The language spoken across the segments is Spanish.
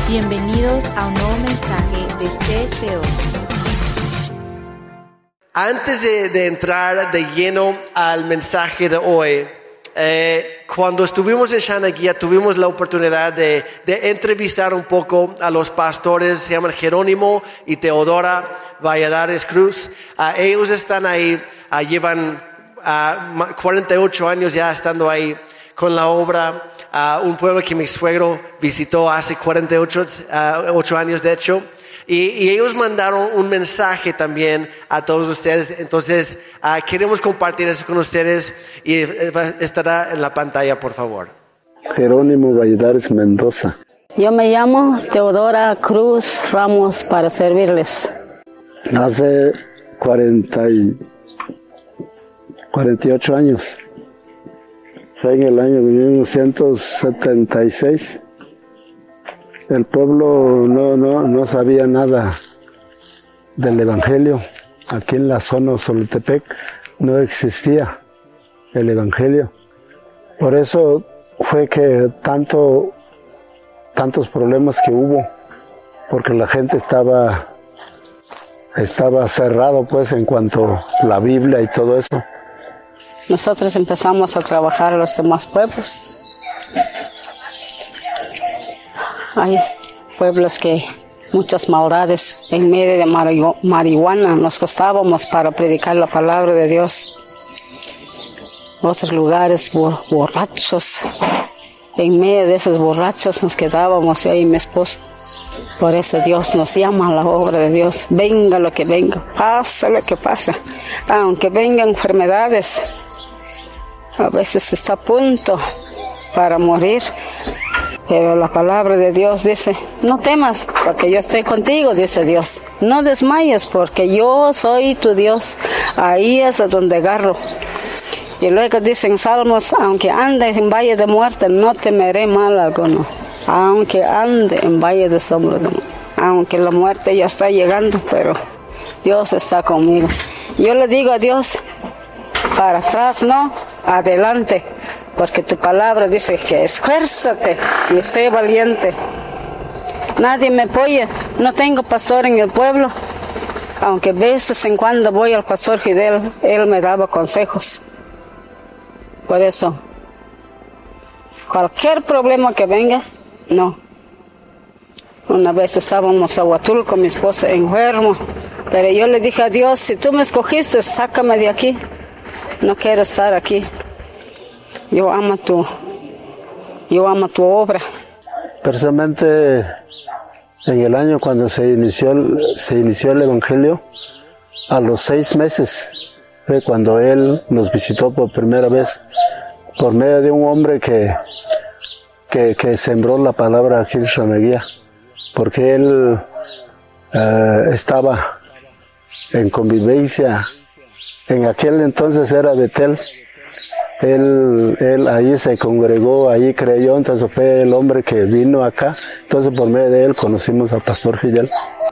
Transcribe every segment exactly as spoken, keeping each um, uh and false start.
Bienvenidos a un nuevo mensaje de C S O. Antes de, de entrar de lleno al mensaje de hoy, eh, cuando estuvimos en Shanaguía tuvimos la oportunidad de, de entrevistar un poco a los pastores, se llaman Jerónimo y Teodora Valladares Cruz. Uh, ellos están ahí, uh, llevan uh, cuarenta y ocho años ya estando ahí con la obra. Uh, un pueblo que mi suegro visitó hace cuarenta y ocho uh, años de hecho. Y, y ellos mandaron un mensaje también a todos ustedes. Entonces, uh, queremos compartir eso con ustedes y uh, estará en la pantalla, por favor. Jerónimo Valladares Mendoza. Yo me llamo Teodora Cruz Ramos para servirles. Hace cuarenta y ocho años. Fue en el año de mil novecientos setenta y seis. El pueblo no, no, no sabía nada del Evangelio. Aquí en la zona Solotepec no existía el Evangelio. Por eso fue que tanto, tantos problemas que hubo, porque la gente estaba, estaba cerrado pues en cuanto a la Biblia y todo eso. Nosotros empezamos a trabajar en los demás pueblos. Hay pueblos que muchas maldades en medio de marihuana nos costábamos para predicar la palabra de Dios. Otros lugares borrachos, en medio de esos borrachos nos quedábamos yo y mi esposo. Por eso Dios nos llama a la obra de Dios. Venga lo que venga, pasa lo que pasa, aunque vengan enfermedades. A veces está a punto para morir. Pero la palabra de Dios dice, no temas, porque yo estoy contigo, dice Dios. No desmayes, porque yo soy tu Dios. Ahí es donde agarro. Y luego dicen Salmos, aunque ande en valle de muerte, no temeré mal alguno. Aunque ande en valle de sombra de muerte. Aunque la muerte ya está llegando, pero Dios está conmigo. Yo le digo a Dios, para atrás no, adelante. Porque tu palabra dice que esfuérzate y sé valiente. Nadie me apoya, no tengo pastor en el pueblo. Aunque veces en cuando voy al pastor Fidel, él me daba consejos. Por eso, cualquier problema que venga, no. Una vez estábamos a Huatulco, mi esposa enfermo, pero yo le dije a Dios, si tú me escogiste, sácame de aquí. No quiero estar aquí. Yo amo tu, yo amo tu obra. Precisamente en el año cuando se inició, se inició el Evangelio, a los seis meses fue cuando Él nos visitó por primera vez, por medio de un hombre que, que, que sembró la palabra aquí en Shanaguía, porque Él eh, estaba en convivencia, en aquel entonces era Betel. Él, él ahí se congregó, ahí creyó, entonces fue el hombre que vino acá. Entonces por medio de él conocimos al pastor Fidel.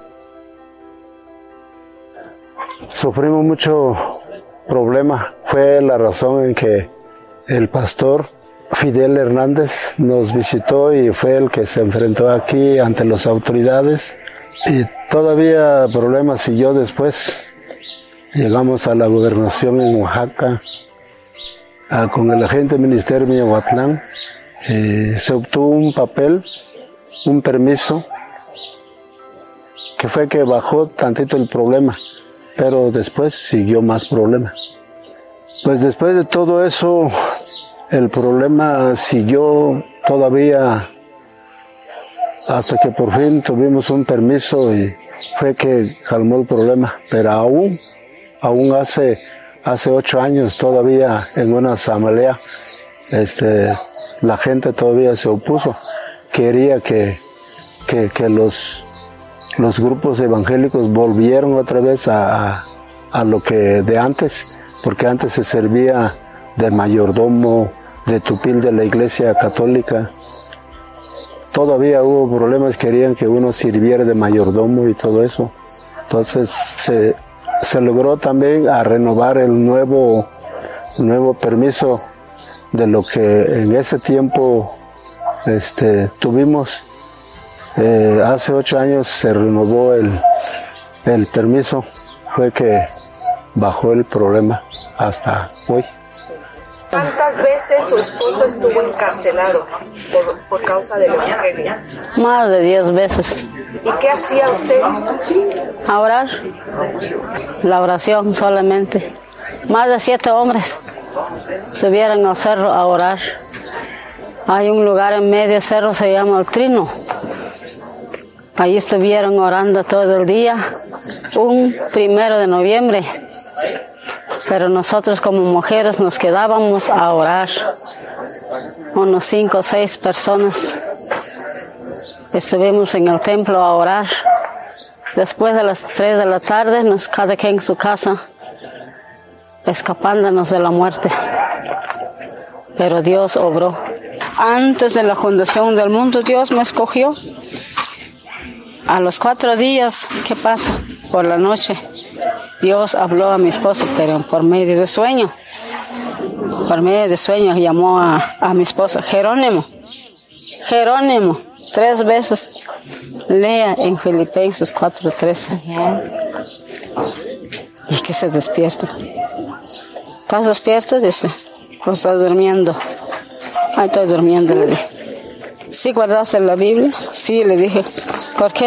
Sufrimos mucho problema, fue la razón en que el pastor Fidel Hernández nos visitó y fue el que se enfrentó aquí ante las autoridades. Y todavía problemas siguió después. Llegamos a la gobernación en Oaxaca. Ah, con el agente del Ministerio de Miahuatlán, eh, se obtuvo un papel, un permiso, que fue que bajó tantito el problema, pero después siguió más problema. Pues después de todo eso, el problema siguió todavía hasta que por fin tuvimos un permiso y fue que calmó el problema, pero aún, aún hace... Hace ocho años todavía en una asamblea, este, la gente todavía se opuso. Quería que, que, que los, los grupos evangélicos volvieran otra vez a, a, a lo que de antes, porque antes se servía de mayordomo, de tupil de la Iglesia Católica. Todavía hubo problemas, querían que uno sirviera de mayordomo y todo eso. Entonces se... Se logró también a renovar el nuevo, nuevo permiso de lo que en ese tiempo este, tuvimos Eh, hace ocho años se renovó el, el permiso, fue que bajó el problema hasta hoy. ¿Cuántas veces su esposo estuvo encarcelado por, por causa del evangelio? Más de diez veces. ¿Y qué hacía usted? A orar. La oración solamente. Más de siete hombres subieron al cerro a orar. Hay un lugar en medio del cerro, se llama el Trino. Allí estuvieron orando todo el día, un primero de noviembre. Pero nosotros como mujeres nos quedábamos a orar. Unos cinco o seis personas. Estuvimos en el templo a orar. Después de las tres de la tarde, nos, cada quien en su casa, escapándonos de la muerte. Pero Dios obró. Antes de la fundación del mundo, Dios me escogió. A los cuatro días, ¿qué pasa? Por la noche, Dios habló a mi esposo, pero por medio de sueño. Por medio de sueño llamó a, a mi esposo, Jerónimo. Jerónimo, tres veces. Lea en Filipenses cuatro trece. Y que se despierta. ¿Estás despierto? Dice. ¿O estás durmiendo? Ay, estoy durmiendo, le dije. ¿Sí guardaste la Biblia? Sí, le dije. ¿Por qué?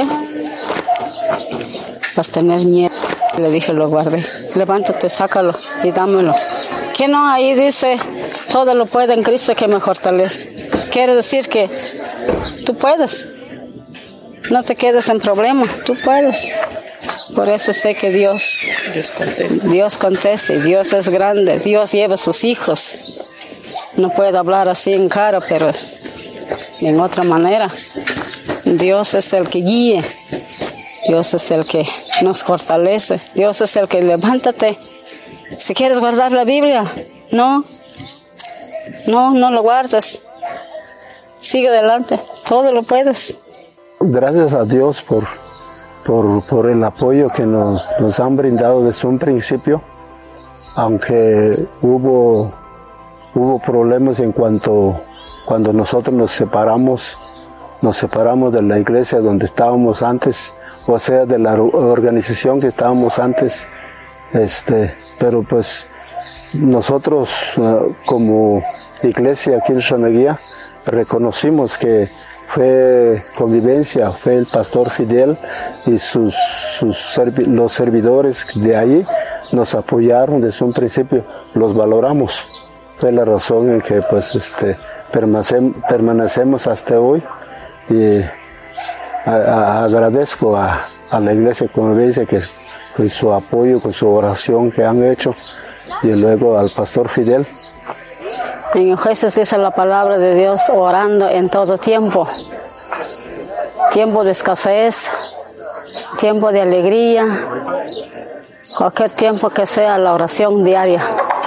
Por tener miedo. Le dije, lo guardé. Levántate, sácalo y dámelo. ¿Qué no? Ahí dice, todo lo puede en Cristo que me fortalece. Quiere decir que tú puedes. No te quedes en problema, tú puedes. Por eso sé que Dios, Dios contesta. Dios contesta, Dios es grande, Dios lleva a sus hijos. No puedo hablar así en cara, pero en otra manera. Dios es el que guíe, Dios es el que nos fortalece, Dios es el que levántate. Si quieres guardar la Biblia, no, no, no lo guardes. Sigue adelante, todo lo puedes. Gracias a Dios por, por, por el apoyo que nos, nos han brindado desde un principio, aunque hubo, hubo problemas en cuanto cuando nosotros nos separamos, nos separamos de la iglesia donde estábamos antes, o sea, de la organización que estábamos antes, este, pero pues nosotros uh, como iglesia aquí en Xanaguía reconocimos que fue convivencia, fue el pastor Fidel y sus, sus servi los servidores de ahí nos apoyaron desde un principio, los valoramos. Fue la razón en que pues este permanecemos hasta hoy y a, a, agradezco a, a la iglesia convivencia que con su apoyo, con su oración que han hecho y luego al pastor Fidel. En Efesios dice la palabra de Dios, orando en todo tiempo. Tiempo de escasez, tiempo de alegría, cualquier tiempo que sea la oración diaria.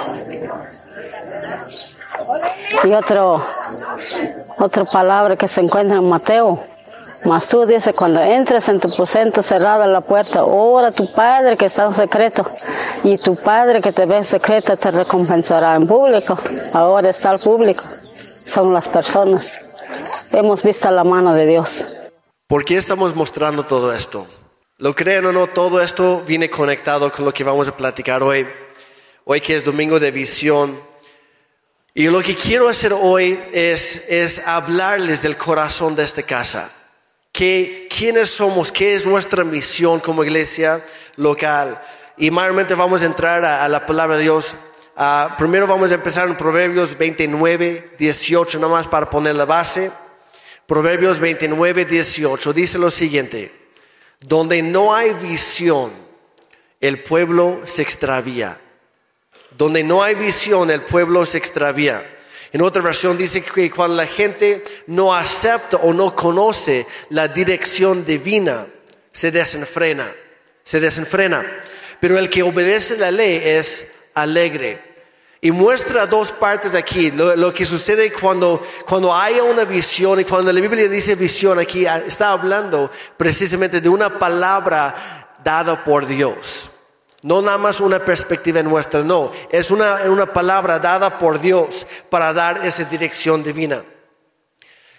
Y otro, otra palabra que se encuentra en Mateo. Mas tú dices, cuando entres en tu aposento cerrada la puerta, ora a tu Padre que está en secreto, y tu Padre que te ve en secreto te recompensará en público. Ahora está el público, son las personas. Hemos visto la mano de Dios. ¿Por qué estamos mostrando todo esto? Lo crean o no, todo esto viene conectado con lo que vamos a platicar hoy. Hoy que es domingo de visión. Y lo que quiero hacer hoy es, es hablarles del corazón de esta casa. Que, ¿Quiénes somos? ¿Qué es nuestra misión como iglesia local? Y mayormente vamos a entrar a, a la palabra de Dios. Uh, primero vamos a empezar en Proverbios veintinueve, dieciocho, nada más para poner la base. Proverbios veintinueve, dieciocho dice lo siguiente: donde no hay visión, el pueblo se extravía. Donde no hay visión, el pueblo se extravía. En otra versión dice que cuando la gente no acepta o no conoce la dirección divina, se desenfrena, se desenfrena. Pero el que obedece la ley es alegre. Y muestra dos partes aquí, lo, lo que sucede cuando, cuando haya una visión, y cuando la Biblia dice visión aquí, está hablando precisamente de una palabra dada por Dios. No nada más una perspectiva nuestra, no. Es una, una palabra dada por Dios para dar esa dirección divina.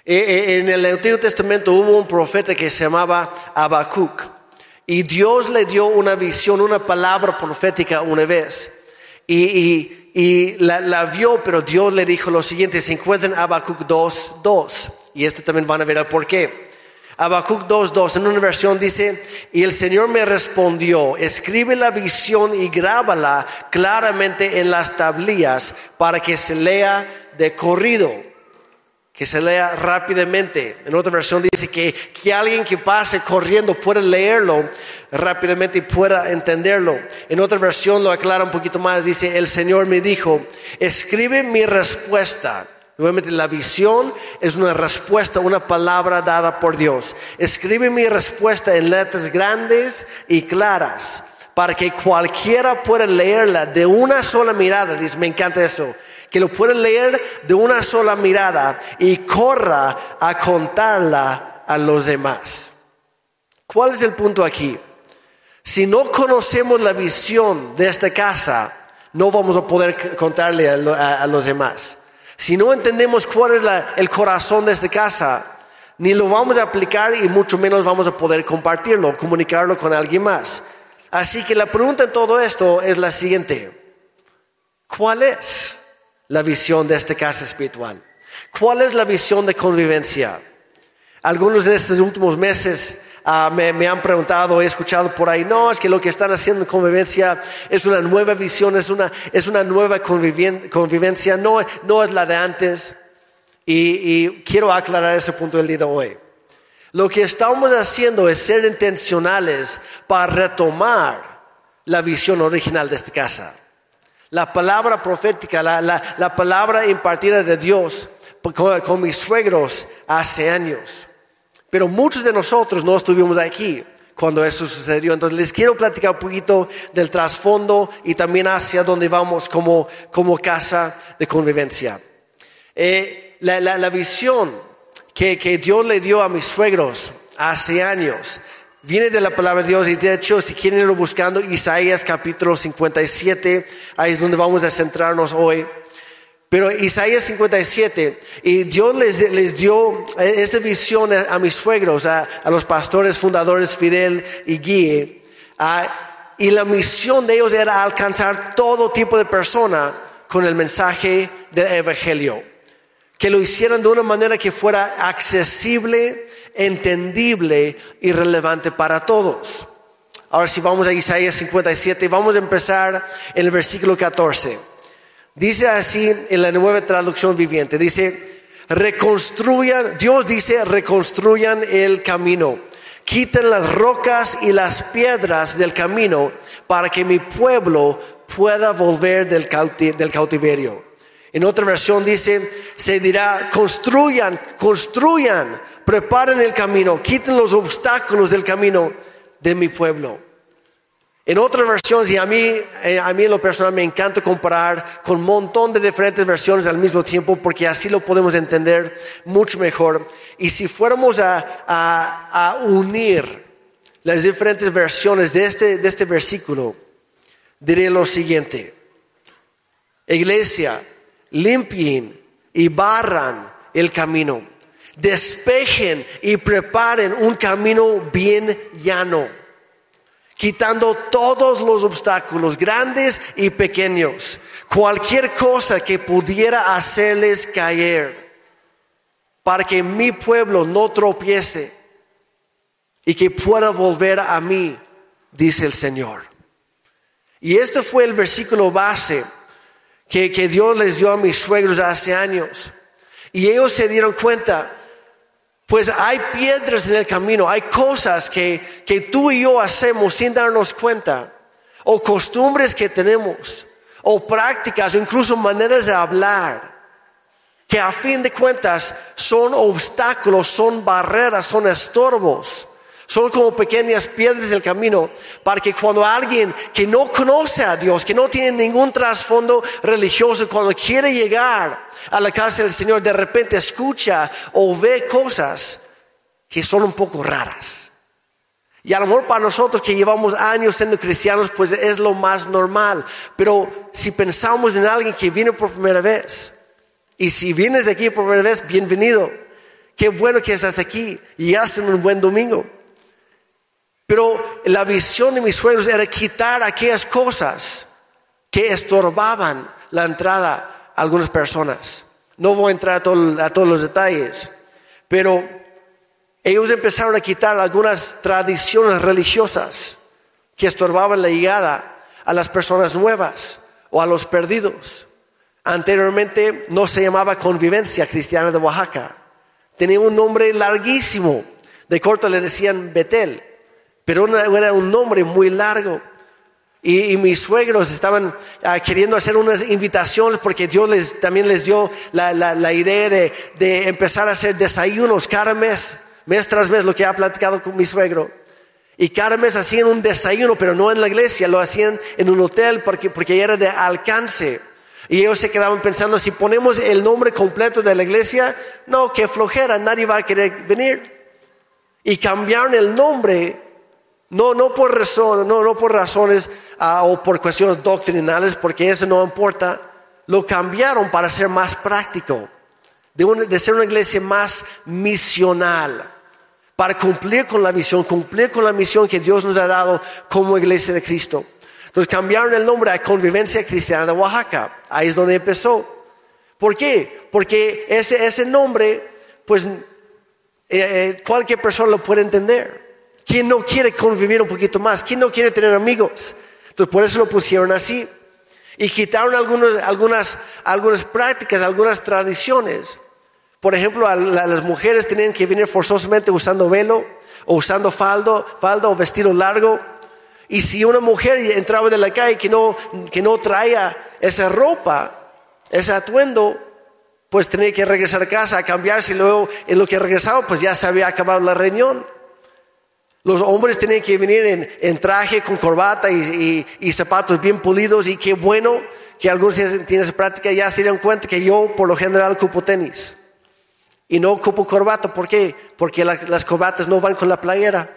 En el Antiguo Testamento hubo un profeta que se llamaba Habacuc. Y Dios le dio una visión, una palabra profética una vez. Y, y, y la, la vio, pero Dios le dijo lo siguiente. Se encuentra en Habacuc dos dos. Y esto también van a ver el por qué. Habacuc dos dos, en una versión dice: y el Señor me respondió, escribe la visión y grábala claramente en las tablillas para que se lea de corrido, que se lea rápidamente. En otra versión dice que, que alguien que pase corriendo pueda leerlo rápidamente y pueda entenderlo. En otra versión lo aclara un poquito más, dice: el Señor me dijo, escribe mi respuesta. Nuevamente, la visión es una respuesta, una palabra dada por Dios. Escribe mi respuesta en letras grandes y claras para que cualquiera pueda leerla de una sola mirada. Dice, me encanta eso, que lo pueda leer de una sola mirada y corra a contarla a los demás. ¿Cuál es el punto aquí? Si no conocemos la visión de esta casa, no vamos a poder contarle a, a, a los demás. Si no entendemos cuál es la, el corazón de esta casa, ni lo vamos a aplicar y mucho menos vamos a poder compartirlo, comunicarlo con alguien más. Así que la pregunta en todo esto es la siguiente: ¿cuál es la visión de esta casa espiritual? ¿Cuál es la visión de convivencia? Algunos de estos últimos meses Uh, me, me han preguntado, he escuchado por ahí, no, es que lo que están haciendo en convivencia es una nueva visión, es una, es una nueva conviven, convivencia, no, no es la de antes. Y, y quiero aclarar ese punto del día de hoy. Lo que estamos haciendo es ser intencionales para retomar la visión original de esta casa. La palabra profética, la, la, la palabra impartida de Dios con, con mis suegros hace años. Pero muchos de nosotros no estuvimos aquí cuando eso sucedió. Entonces les quiero platicar un poquito del trasfondo y también hacia dónde vamos como, como casa de convivencia. Eh, la, la, la visión que, que Dios le dio a mis suegros hace años viene de la palabra de Dios. Y de hecho, si quieren irlo buscando, Isaías capítulo cincuenta y siete, ahí es donde vamos a centrarnos hoy. Pero Isaías cincuenta y siete, y Dios les, les dio esta visión a, a mis suegros, a, a los pastores fundadores Fidel y Guille, a, y la misión de ellos era alcanzar todo tipo de persona con el mensaje del evangelio, que lo hicieran de una manera que fuera accesible, entendible y relevante para todos. Ahora si vamos a Isaías cincuenta y siete, vamos a empezar en el versículo catorce. Dice así en la Nueva Traducción Viviente, dice, reconstruyan, Dios dice, reconstruyan el camino, quiten las rocas y las piedras del camino para que mi pueblo pueda volver del, cauti- del cautiverio. En otra versión dice, se dirá, construyan, construyan, preparen el camino, quiten los obstáculos del camino de mi pueblo. En otra versión, y a mí, a mí en lo personal me encanta comparar con un montón de diferentes versiones al mismo tiempo, porque así lo podemos entender mucho mejor. Y si fuéramos a, a, a unir las diferentes versiones de este, de este versículo, diré lo siguiente: iglesia, limpien y barran el camino, despejen y preparen un camino bien llano, quitando todos los obstáculos, grandes y pequeños, cualquier cosa que pudiera hacerles caer, para que mi pueblo no tropiece y que pueda volver a mí, dice el Señor. Y este fue el versículo base que, que Dios les dio a mis suegros hace años. Y ellos se dieron cuenta, pues hay piedras en el camino, hay cosas que, que tú y yo hacemos sin darnos cuenta, o costumbres que tenemos, o prácticas, o incluso maneras de hablar, que a fin de cuentas son obstáculos, son barreras, son estorbos, son como pequeñas piedras del camino, para que cuando alguien que no conoce a Dios, que no tiene ningún trasfondo religioso, cuando quiere llegar a la casa del Señor, de repente escucha o ve cosas que son un poco raras. Y a lo mejor para nosotros que llevamos años siendo cristianos, pues es lo más normal. Pero si pensamos en alguien que viene por primera vez, y si vienes de aquí por primera vez, bienvenido. Qué bueno que estás aquí y hacen un buen domingo. Pero la visión de mis suegros era quitar aquellas cosas que estorbaban la entrada a algunas personas. No voy a entrar a, todo, a todos los detalles, pero ellos empezaron a quitar algunas tradiciones religiosas que estorbaban la llegada a las personas nuevas o a los perdidos. Anteriormente no se llamaba Convivencia Cristiana de Oaxaca. Tenía un nombre larguísimo. De corto le decían Betel, pero era un nombre muy largo. Y, y mis suegros estaban uh, queriendo hacer unas invitaciones porque Dios les, también les dio la, la, la idea de, de empezar a hacer desayunos cada mes, mes tras mes, lo que ha platicado con mi suegro. Y cada mes hacían un desayuno, pero no en la iglesia, lo hacían en un hotel porque, porque era de alcance. Y ellos se quedaban pensando, si ponemos el nombre completo de la iglesia, no, qué flojera, nadie va a querer venir. Y cambiaron el nombre, no, no, por, razón, no, no por razones uh, o por cuestiones doctrinales, porque eso no importa. Lo cambiaron para ser más práctico, de, una, de ser una iglesia más misional, para cumplir con la visión, cumplir con la misión que Dios nos ha dado como iglesia de Cristo. Entonces cambiaron el nombre a Convivencia Cristiana de Oaxaca. Ahí es donde empezó. ¿Por qué? Porque ese, ese nombre, pues eh, cualquier persona lo puede entender. ¿Quién no quiere convivir un poquito más? ¿Quién no quiere tener amigos? Entonces por eso lo pusieron así. Y quitaron algunos, algunas, algunas prácticas, algunas tradiciones. Por ejemplo, a la, las mujeres tenían que venir forzosamente usando velo, o usando faldo, falda o vestido largo. Y si una mujer entraba de la calle que no, que no traía esa ropa, ese atuendo, pues tenía que regresar a casa a cambiarse, y luego en lo que regresaba pues ya se había acabado la reunión. Los hombres tenían que venir en, en traje con corbata y, y, y zapatos bien pulidos, y qué bueno que algunos tienen esa práctica. Ya se dieron cuenta que yo por lo general ocupo tenis y no ocupo corbata. ¿Por qué? Porque la, las corbatas no van con la playera.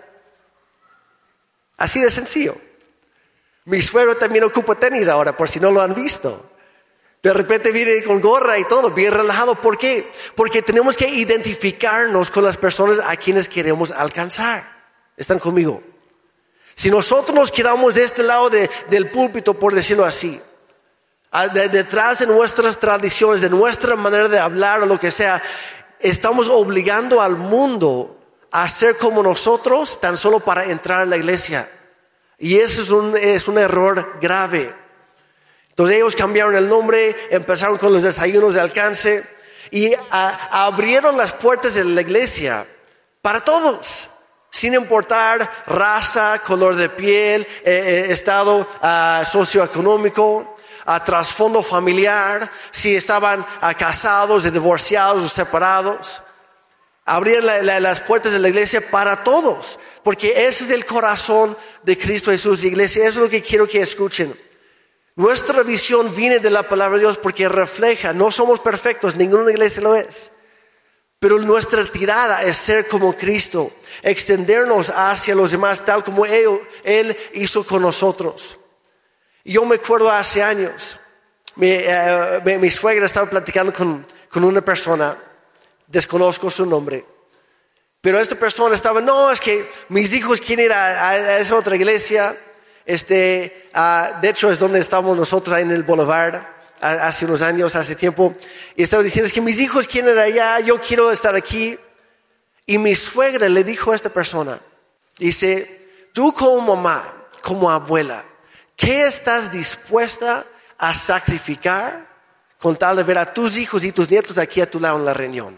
Así de sencillo. Mi suegro también ocupa tenis ahora, por si no lo han visto. De repente viene con gorra y todo, bien relajado. ¿Por qué? Porque tenemos que identificarnos con las personas a quienes queremos alcanzar. ¿Están conmigo? Si nosotros nos quedamos de este lado de, del púlpito, por decirlo así, de, detrás de nuestras tradiciones, de nuestra manera de hablar o lo que sea, estamos obligando al mundo a ser como nosotros tan solo para entrar a la iglesia. Y eso es un, es un error grave. Entonces ellos cambiaron el nombre, empezaron con los desayunos de alcance y a, abrieron las puertas de la iglesia para todos, sin importar raza, color de piel, eh, estado uh, socioeconómico, uh, trasfondo familiar, si estaban uh, casados, divorciados o separados. Abrían la, la, las puertas de la iglesia para todos, porque ese es el corazón de Cristo Jesús. Iglesia, eso es lo que quiero que escuchen. Nuestra visión viene de la palabra de Dios porque refleja, no somos perfectos, ninguna iglesia lo es, pero nuestra tirada es ser como Cristo, extendernos hacia los demás tal como Él, Él hizo con nosotros. Y yo me acuerdo hace años, mi, uh, mi, mi suegra estaba platicando con, con una persona. Desconozco su nombre, pero esta persona estaba, no, es que mis hijos quieren ir a, a esa otra iglesia, este, uh, de hecho es donde estábamos nosotros ahí en el Boulevard, a, hace unos años, hace tiempo, y estaba diciendo, es que mis hijos quieren ir allá, yo quiero estar aquí. Y mi suegra le dijo a esta persona, dice, tú como mamá, como abuela, ¿qué estás dispuesta a sacrificar con tal de ver a tus hijos y tus nietos aquí a tu lado en la reunión?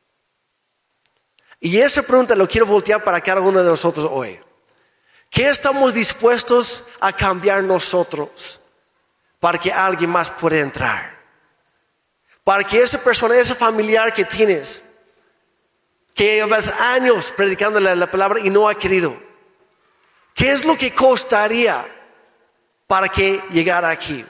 Y esa pregunta lo quiero voltear para cada uno de nosotros hoy. ¿Qué estamos dispuestos a cambiar nosotros para que alguien más pueda entrar? Para que esa persona, ese familiar que tienes, que llevas años predicando la, la palabra y no ha querido, ¿qué es lo que costaría para que llegara aquí?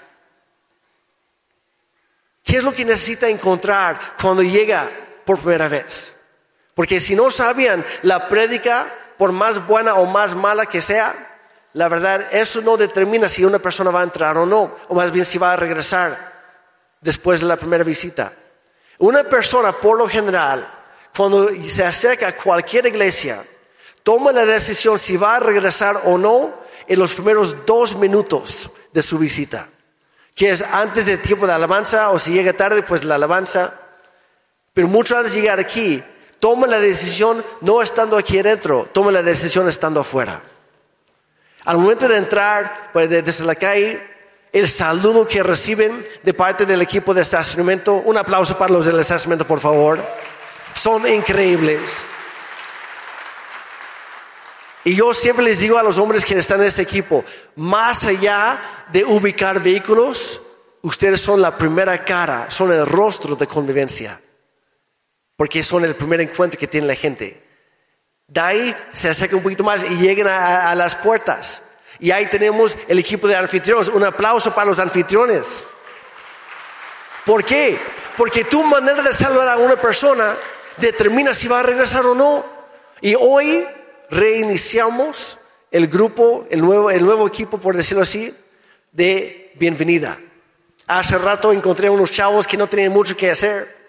¿Qué es lo que necesita encontrar cuando llega por primera vez? Porque si no sabían, la prédica, por más buena o más mala que sea, la verdad, eso no determina si una persona va a entrar o no, o más bien si va a regresar después de la primera visita. Una persona, por lo general, cuando se acerca a cualquier iglesia, toma la decisión si va a regresar o no en los primeros dos minutos de su visita, que es antes del tiempo de alabanza, o si llega tarde, pues la alabanza. Pero mucho antes de llegar aquí, toma la decisión no estando aquí adentro, toma la decisión estando afuera. Al momento de entrar pues, desde la calle, el saludo que reciben de parte del equipo de estacionamiento, un aplauso para los del estacionamiento, por favor. Son increíbles. Y yo siempre les digo a los hombres que están en este equipo, más allá de ubicar vehículos, ustedes son la primera cara, son el rostro de convivencia, porque son el primer encuentro que tiene la gente. De ahí se acerca un poquito más y llegan a, a las puertas. Y ahí tenemos el equipo de anfitriones. Un aplauso para los anfitriones. ¿Por qué? Porque tu manera de saludar a una persona determina si va a regresar o no. Y hoy reiniciamos el grupo, el nuevo, el nuevo equipo, por decirlo así, de bienvenida. Hace rato encontré unos chavos que no tenían mucho que hacer,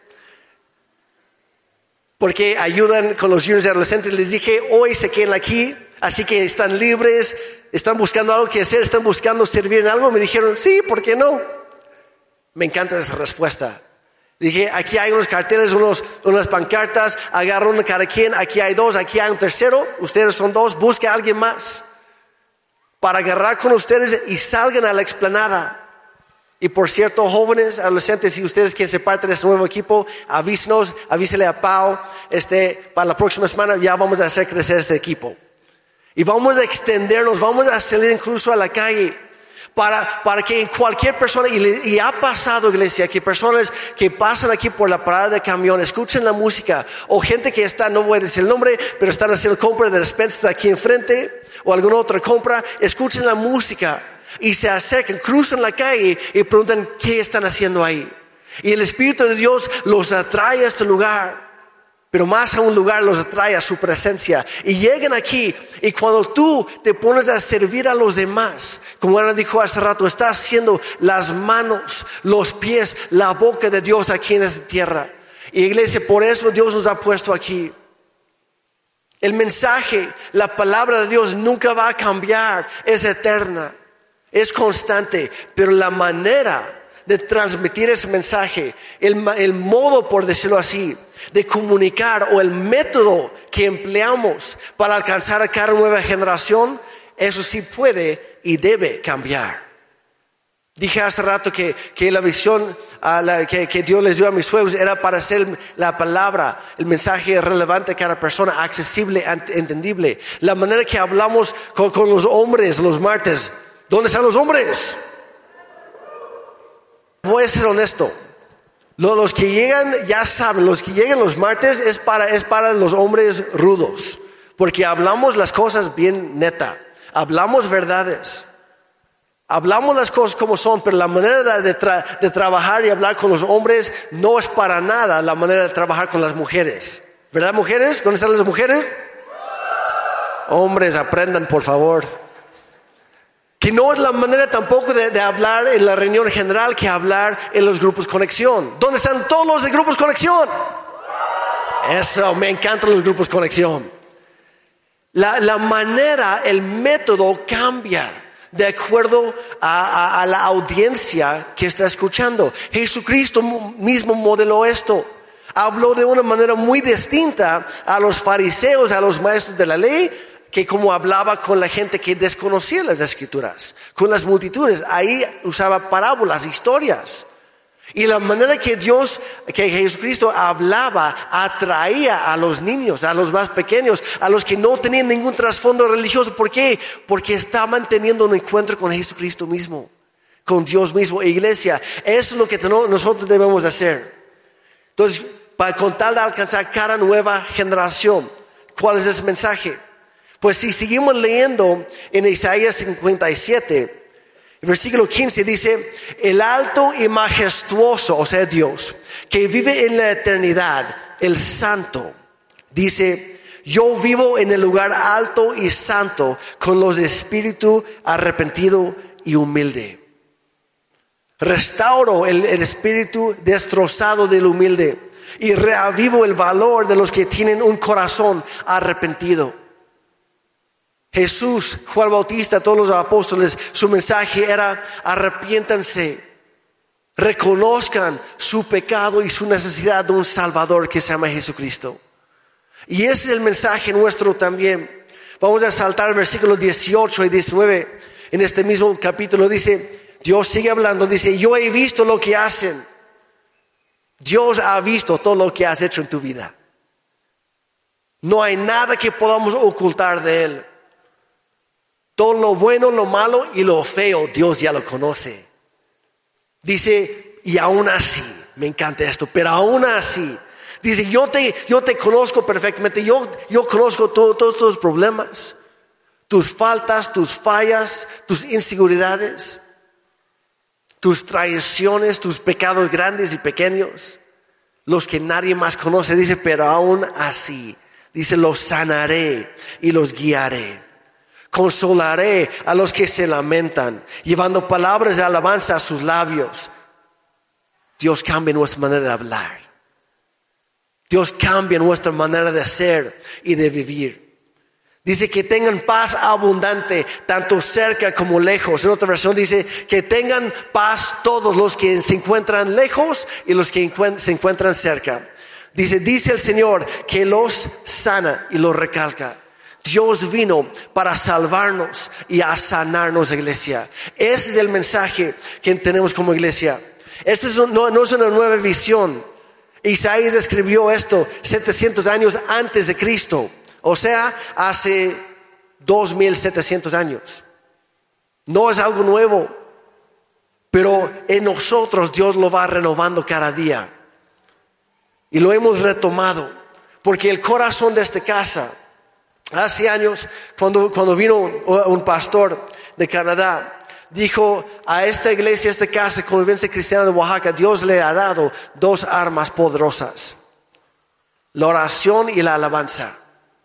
porque ayudan con los juniors y adolescentes. Les dije, hoy se queden aquí, así que están libres, están buscando algo que hacer, están buscando servir en algo. Me dijeron, sí, ¿por qué no? Me encanta esa respuesta. Dije, aquí hay unos carteles, unos, unas pancartas, agarra uno cada quien, aquí hay dos, aquí hay un tercero, ustedes son dos, busque a alguien más para agarrar con ustedes y salgan a la explanada. Y por cierto, jóvenes, adolescentes, si ustedes quieren ser parte de este nuevo equipo, avísenos, avísele a Pau, este, para la próxima semana ya vamos a hacer crecer este equipo. Y vamos a extendernos, vamos a salir incluso a la calle, para, para que en cualquier persona, y, le, y ha pasado, iglesia, que personas que pasan aquí por la parada de camión, escuchen la música, o gente que está, no voy a decir el nombre, pero están haciendo compra de despensas aquí enfrente, o alguna otra compra, escuchen la música, y se acercan, cruzan la calle y preguntan qué están haciendo ahí. Y el Espíritu de Dios los atrae a este lugar, pero más a un lugar los atrae a su presencia. Y llegan aquí, y cuando tú te pones a servir a los demás, como Ana dijo hace rato, estás haciendo las manos, los pies, la boca de Dios aquí en esta tierra. Y iglesia, por eso Dios nos ha puesto aquí. El mensaje, la palabra de Dios nunca va a cambiar, es eterna. Es constante, pero la manera de transmitir ese mensaje, el, el modo, por decirlo así, de comunicar, o el método que empleamos para alcanzar a cada nueva generación, eso sí puede y debe cambiar. Dije hace rato que, que la visión a la, que, que Dios les dio a mis suegros era para hacer la palabra, el mensaje relevante a cada persona, accesible, entendible. La manera que hablamos con, con los hombres los martes. ¿Dónde están los hombres? Voy a ser honesto. Los que llegan ya saben, los que llegan los martes es para, es para los hombres rudos. Porque hablamos las cosas bien neta. Hablamos verdades. Hablamos las cosas como son, pero la manera de, tra- de trabajar y hablar con los hombres no es para nada la manera de trabajar con las mujeres. ¿Verdad, mujeres? ¿Dónde están las mujeres? Hombres, aprendan, por favor. Que no es la manera tampoco de, de hablar en la reunión general que hablar en los grupos conexión. ¿Dónde están todos los de grupos conexión? Eso, me encantan los grupos conexión. La, la manera, el método cambia de acuerdo a, a, a la audiencia que está escuchando. Jesucristo mismo modeló esto. Habló de una manera muy distinta a los fariseos, a los maestros de la ley, que como hablaba con la gente que desconocía las escrituras, con las multitudes. Ahí usaba parábolas, historias. Y la manera que Dios, que Jesucristo hablaba, atraía a los niños, a los más pequeños, a los que no tenían ningún trasfondo religioso. ¿Por qué? Porque estaban teniendo un encuentro con Jesucristo mismo, con Dios mismo. Iglesia, eso es lo que nosotros debemos hacer. Entonces, para con tal de alcanzar cada nueva generación, ¿cuál es ese mensaje? Pues si seguimos leyendo en Isaías cincuenta y siete, el versículo quince dice: el alto y majestuoso, o sea Dios, que vive en la eternidad, el santo, dice: yo vivo en el lugar alto y santo, con los de espíritu arrepentido y humilde. Restauro el, el espíritu destrozado del humilde, y reavivo el valor de los que tienen un corazón arrepentido. Jesús, Juan Bautista, todos los apóstoles, su mensaje era: arrepiéntanse, reconozcan su pecado y su necesidad de un Salvador que se llama Jesucristo. Y ese es el mensaje nuestro también. Vamos a saltar al versículo dieciocho y diecinueve. En este mismo capítulo dice, Dios sigue hablando, dice: yo he visto lo que hacen. Dios ha visto todo lo que has hecho en tu vida. No hay nada que podamos ocultar de Él. Todo lo bueno, lo malo y lo feo, Dios ya lo conoce. Dice, y aún así, me encanta esto, pero aún así, dice, yo te, yo te conozco perfectamente, yo, yo conozco todo, todos tus problemas, tus faltas, tus fallas, tus inseguridades, tus traiciones, tus pecados grandes y pequeños, los que nadie más conoce. Dice, pero aún así, dice, los sanaré y los guiaré. Consolaré a los que se lamentan, llevando palabras de alabanza a sus labios. Dios cambia nuestra manera de hablar. Dios cambia nuestra manera de ser y de vivir. Dice que tengan paz abundante, tanto cerca como lejos. En otra versión dice que tengan paz todos los que se encuentran lejos y los que se encuentran cerca. Dice, dice el Señor que los sana y los recalca. Dios vino para salvarnos y a sanarnos, iglesia. Ese es el mensaje que tenemos como iglesia. Esta es un, no, no es una nueva visión. Isaías escribió esto setecientos años antes de Cristo. O sea, hace dos mil setecientos años. No es algo nuevo, pero en nosotros Dios lo va renovando cada día. Y lo hemos retomado, porque el corazón de esta casa, hace años, cuando, cuando vino un, un pastor de Canadá, dijo a esta iglesia, a esta casa de Convivencia Cristiana de Oaxaca, Dios le ha dado dos armas poderosas: la oración y la alabanza.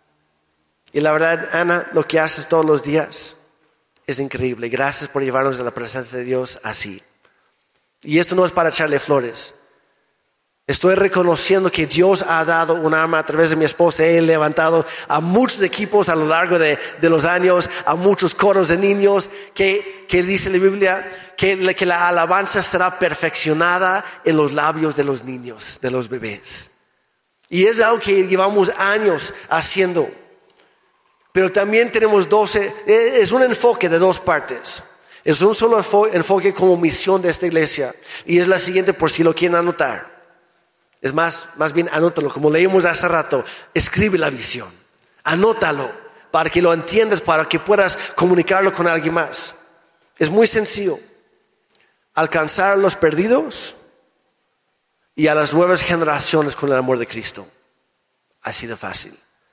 Y la verdad, Ana, lo que haces todos los días es increíble. Gracias por llevarnos a la presencia de Dios así. Y esto no es para echarle flores. Estoy reconociendo que Dios ha dado un arma a través de mi esposa. He levantado a muchos equipos a lo largo de, de los años, a muchos coros de niños, que, que dice la Biblia que, que la alabanza será perfeccionada en los labios de los niños, de los bebés. Y es algo que llevamos años haciendo. Pero también tenemos doce, es un enfoque de dos partes. Es un solo enfoque como misión de esta iglesia. Y es la siguiente, por si lo quieren anotar. Es más, más bien anótalo, como leímos hace rato. Escribe la visión, anótalo para que lo entiendas, para que puedas comunicarlo con alguien más. Es muy sencillo: alcanzar a los perdidos y a las nuevas generaciones con el amor de Cristo. Así de fácil.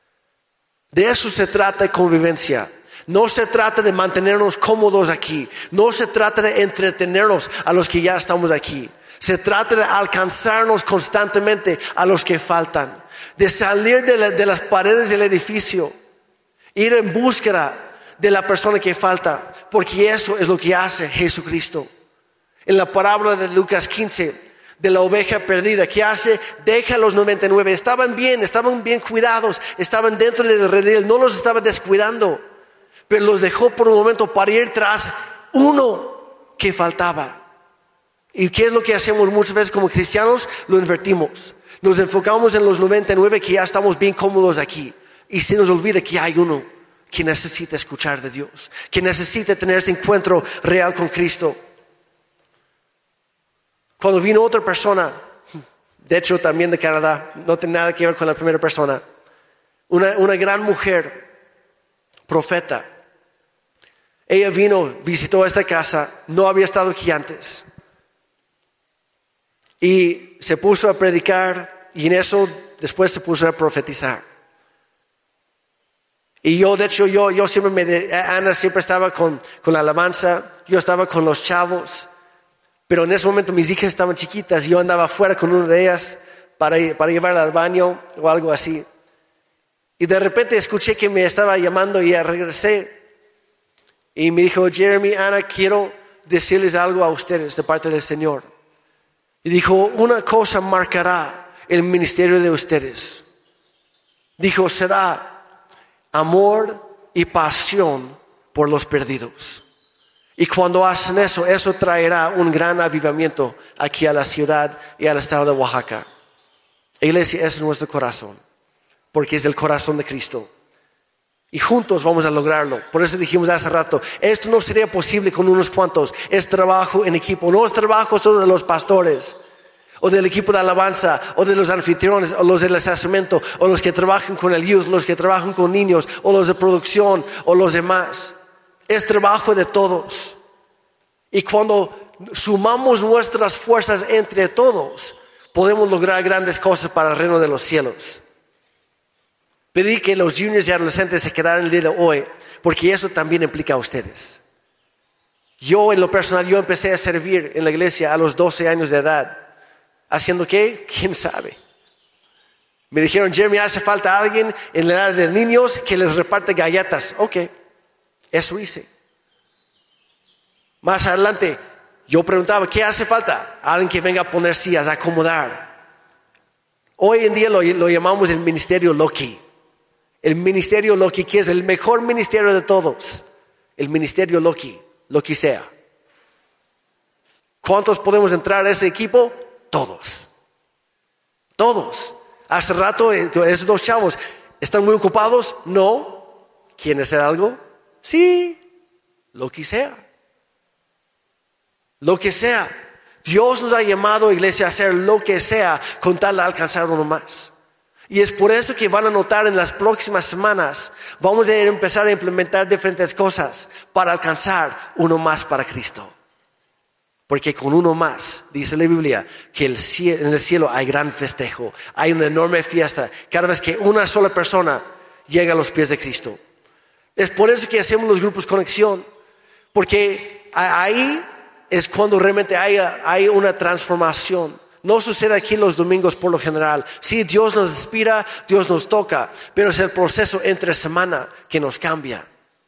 De eso se trata de convivencia. No se trata de mantenernos cómodos aquí. No se trata de entretenernos a los que ya estamos aquí. Se trata de alcanzarnos constantemente a los que faltan, de salir de, la, de las paredes del edificio, ir en búsqueda de la persona que falta, porque eso es lo que hace Jesucristo. En la parábola de Lucas quince, de la oveja perdida, ¿qué hace? Deja los noventa y nueve. Estaban bien, estaban bien cuidados, estaban dentro del redil, no los estaba descuidando, pero los dejó por un momento para ir tras uno que faltaba. ¿Y qué es lo que hacemos muchas veces como cristianos? Lo invertimos. Nos enfocamos en los noventa y nueve que ya estamos bien cómodos aquí. Y se nos olvida que hay uno que necesita escuchar de Dios, que necesita tener ese encuentro real con Cristo. Cuando vino otra persona, de hecho también de Canadá, no tiene nada que ver con la primera persona, una, una gran mujer, profeta. Ella vino, visitó esta casa, no había estado aquí antes. Y se puso a predicar, y en eso después se puso a profetizar. Y yo, de hecho, yo, yo siempre me, de, Ana siempre estaba con, con la alabanza, yo estaba con los chavos, pero en ese momento mis hijas estaban chiquitas y yo andaba afuera con una de ellas para, para llevarla al baño o algo así. Y de repente escuché que me estaba llamando y regresé. Y me dijo, Jeremy, Ana, quiero decirles algo a ustedes de parte del Señor. Y dijo, una cosa marcará el ministerio de ustedes. Dijo, será amor y pasión por los perdidos. Y cuando hacen eso, eso traerá un gran avivamiento aquí a la ciudad y al estado de Oaxaca. Iglesia, ese es nuestro corazón, porque es el corazón de Cristo. Y juntos vamos a lograrlo. Por eso dijimos hace rato, esto no sería posible con unos cuantos. Es trabajo en equipo. No es trabajo solo de los pastores, o del equipo de alabanza, o de los anfitriones, o los del estacionamiento, o los que trabajan con el youth, los que trabajan con niños, o los de producción, o los demás. Es trabajo de todos. Y cuando sumamos nuestras fuerzas entre todos, podemos lograr grandes cosas para el reino de los cielos. Pedí que los juniors y adolescentes se quedaran el día de hoy, porque eso también implica a ustedes. Yo, en lo personal, yo empecé a servir en la iglesia a los doce años de edad. ¿Haciendo qué? ¿Quién sabe? Me dijeron, Jeremy, hace falta alguien en la área de niños que les reparte galletas. Ok, eso hice. Más adelante, yo preguntaba, ¿qué hace falta? Alguien que venga a poner sillas, a acomodar. Hoy en día lo, lo llamamos el ministerio Loki. El ministerio Loki, que es el mejor ministerio de todos. El ministerio Loki, lo que sea. ¿Cuántos podemos entrar a ese equipo? Todos. Todos. Hace rato, esos dos chavos, ¿están muy ocupados? No. ¿Quieren hacer algo? Sí. Lo que sea. Lo que sea. Dios nos ha llamado, iglesia, a hacer lo que sea con tal de alcanzar uno más. Y es por eso que van a notar en las próximas semanas, vamos a empezar a implementar diferentes cosas para alcanzar uno más para Cristo. Porque con uno más, dice la Biblia, que el cielo, en el cielo hay gran festejo, hay una enorme fiesta cada vez que una sola persona llega a los pies de Cristo. Es por eso que hacemos los grupos conexión, porque ahí es cuando realmente hay, hay una transformación. No sucede aquí los domingos por lo general. Sí, Dios nos inspira, Dios nos toca, pero es el proceso entre semana que nos cambia.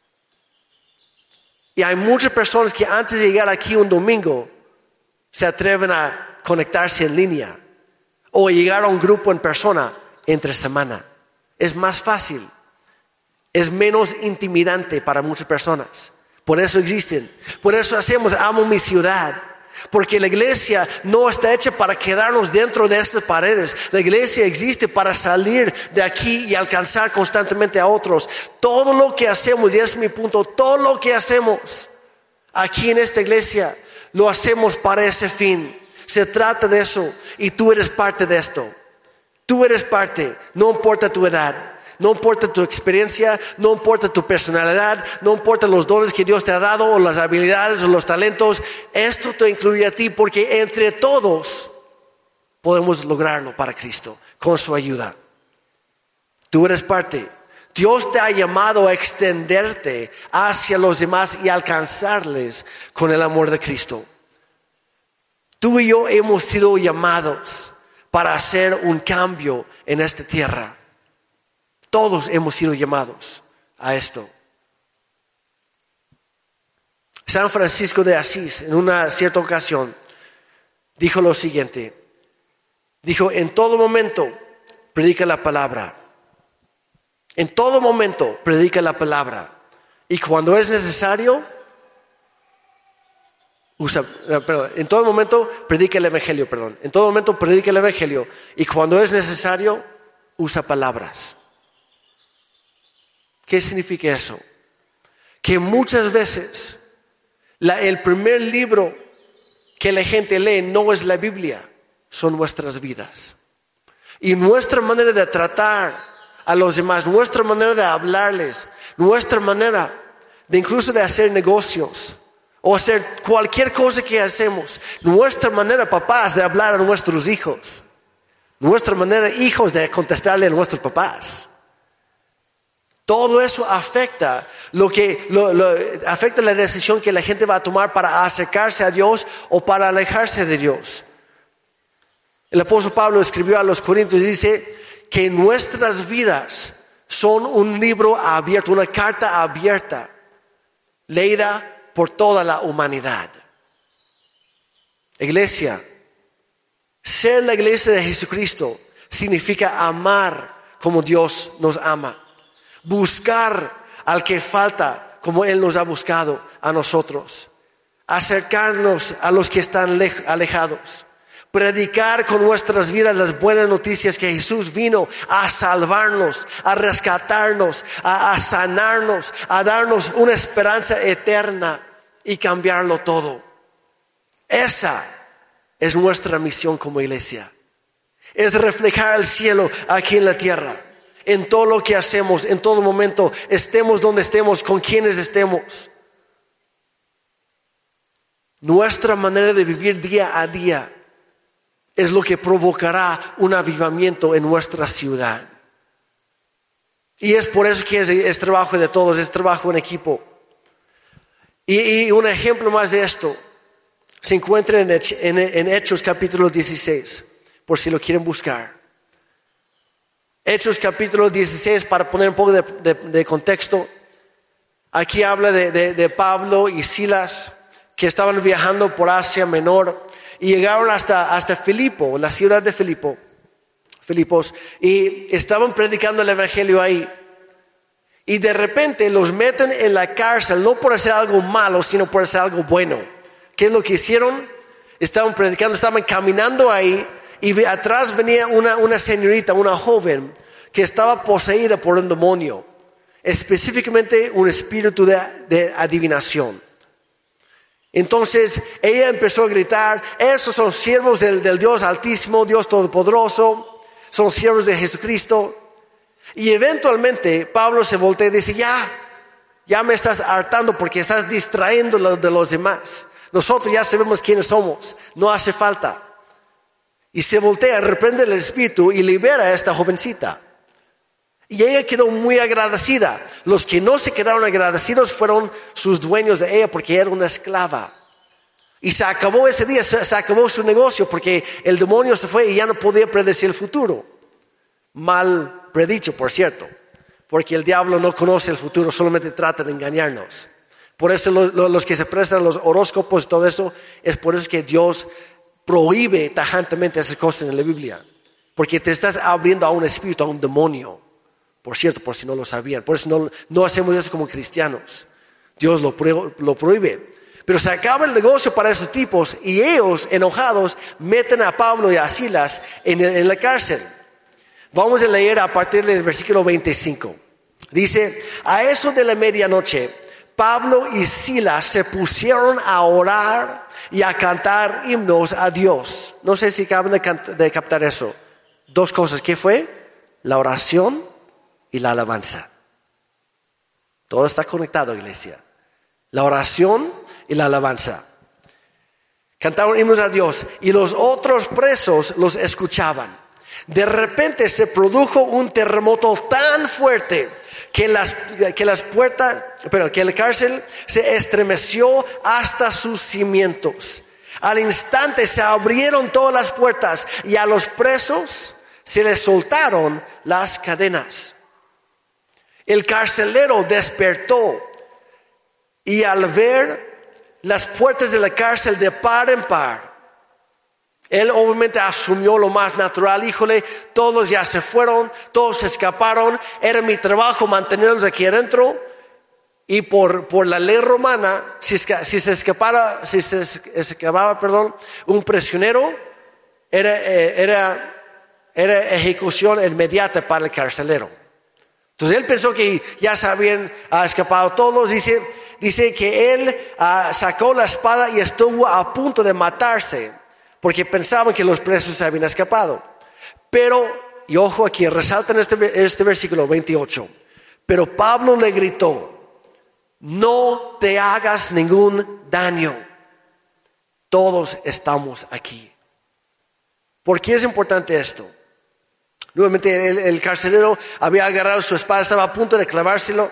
Y hay muchas personas que antes de llegar aquí un domingo se atreven a conectarse en línea o llegar a un grupo en persona entre semana. Es más fácil, es menos intimidante para muchas personas. Por eso existen, por eso hacemos Amo Mi Ciudad. Porque la iglesia no está hecha para quedarnos dentro de estas paredes. La iglesia existe para salir de aquí y alcanzar constantemente a otros. Todo lo que hacemos, y ese es mi punto, todo lo que hacemos aquí en esta iglesia, lo hacemos para ese fin. Se trata de eso y tú eres parte de esto. Tú eres parte, no importa tu edad. No importa tu experiencia, no importa tu personalidad, no importa los dones que Dios te ha dado o las habilidades o los talentos. Esto te incluye a ti porque entre todos podemos lograrlo para Cristo con su ayuda. Tú eres parte. Dios te ha llamado a extenderte hacia los demás y alcanzarles con el amor de Cristo. Tú y yo hemos sido llamados para hacer un cambio en esta tierra. Todos hemos sido llamados a esto. San Francisco de Asís, en una cierta ocasión, dijo lo siguiente. Dijo, en todo momento, predica la palabra. En todo momento, predica la palabra. Y cuando es necesario, usa, perdón, en todo momento, predica el evangelio, perdón. En todo momento, predica el evangelio. Y cuando es necesario, usa palabras. ¿Qué significa eso? Que muchas veces la, el primer libro que la gente lee no es la Biblia, son nuestras vidas. Y nuestra manera de tratar a los demás, nuestra manera de hablarles, nuestra manera de incluso de hacer negocios o hacer cualquier cosa que hacemos, nuestra manera, papás, de hablar a nuestros hijos, nuestra manera, hijos, de contestarle a nuestros papás. Todo eso afecta lo que lo, lo, afecta la decisión que la gente va a tomar para acercarse a Dios o para alejarse de Dios. El apóstol Pablo escribió a los Corintios y dice que nuestras vidas son un libro abierto, una carta abierta, leída por toda la humanidad. Iglesia, ser la iglesia de Jesucristo significa amar como Dios nos ama. Buscar al que falta como Él nos ha buscado a nosotros. Acercarnos a los que están alejados. Predicar con nuestras vidas las buenas noticias que Jesús vino a salvarnos, a rescatarnos, a, a sanarnos, a darnos una esperanza eterna y cambiarlo todo. Esa es nuestra misión como iglesia. Es reflejar el cielo aquí en la tierra. En todo lo que hacemos, en todo momento, estemos donde estemos, con quienes estemos. Nuestra manera de vivir día a día es lo que provocará un avivamiento en nuestra ciudad. Y es por eso que es, es trabajo de todos, es trabajo en equipo. Y, y un ejemplo más de esto se encuentra en, en, en Hechos capítulo dieciséis, por si lo quieren buscar. Hechos capítulo dieciséis, para poner un poco de, de, de contexto. Aquí habla de, de, de Pablo y Silas, que estaban viajando por Asia Menor y llegaron hasta, hasta Filipo, la ciudad de Filipo, Filipos, y estaban predicando el evangelio ahí. Y de repente los meten en la cárcel, no por hacer algo malo, sino por hacer algo bueno. ¿Qué es lo que hicieron? Estaban predicando, estaban caminando ahí, y atrás venía una, una señorita, una joven, que estaba poseída por un demonio, específicamente un espíritu de, de adivinación. Entonces ella empezó a gritar: esos son siervos del, del Dios Altísimo, Dios Todopoderoso, son siervos de Jesucristo. Y eventualmente Pablo se voltea y dice: ya, ya me estás hartando porque estás distrayendo de los demás. Nosotros ya sabemos quiénes somos, no hace falta. Y se voltea, reprende el espíritu y libera a esta jovencita. Y ella quedó muy agradecida. Los que no se quedaron agradecidos fueron sus dueños de ella, porque era una esclava. Y se acabó ese día, se, se acabó su negocio, porque el demonio se fue y ya no podía predecir el futuro. Mal predicho, por cierto, porque el diablo no conoce el futuro, solamente trata de engañarnos. Por eso lo, lo, los que se prestan a los horóscopos y todo eso, es por eso que Dios prohíbe tajantemente esas cosas en la Biblia, porque te estás abriendo a un espíritu, a un demonio. Por cierto, por si no lo sabían, por eso no, no hacemos eso como cristianos. Dios lo, pro, lo prohíbe. Pero se acaba el negocio para esos tipos y ellos, enojados, meten a Pablo y a Silas en, en la cárcel. Vamos a leer a partir del versículo veinticinco. Dice: a eso de la medianoche, Pablo y Silas se pusieron a orar y a cantar himnos a Dios. No sé si acaban de, cant- de captar eso. Dos cosas. ¿Qué fue? La oración y la alabanza. Todo está conectado, iglesia. La oración y la alabanza. Cantaron himnos a Dios y los otros presos los escuchaban. De repente se produjo un terremoto tan fuerte que las, que las puertas, pero que la cárcel se estremeció hasta sus cimientos. Al instante se abrieron todas las puertas y a los presos se les soltaron las cadenas. El carcelero despertó y al ver las puertas de la cárcel de par en par, él obviamente asumió lo más natural. Híjole, todos ya se fueron, todos se escaparon, era mi trabajo mantenerlos aquí adentro. Y por, por la ley romana, si, si se escapara, si se escapaba, perdón, un prisionero, era, era, era ejecución inmediata para el carcelero. Entonces él pensó que ya se habían uh, escapado todos. Dice, dice que él uh, sacó la espada y estuvo a punto de matarse, porque pensaban que los presos se habían escapado. Pero, y ojo aquí, resaltan este, este versículo veintiocho. Pero Pablo le gritó: no te hagas ningún daño. Todos estamos aquí. ¿Por qué es importante esto? Nuevamente el, el carcelero había agarrado su espada, estaba a punto de clavárselo,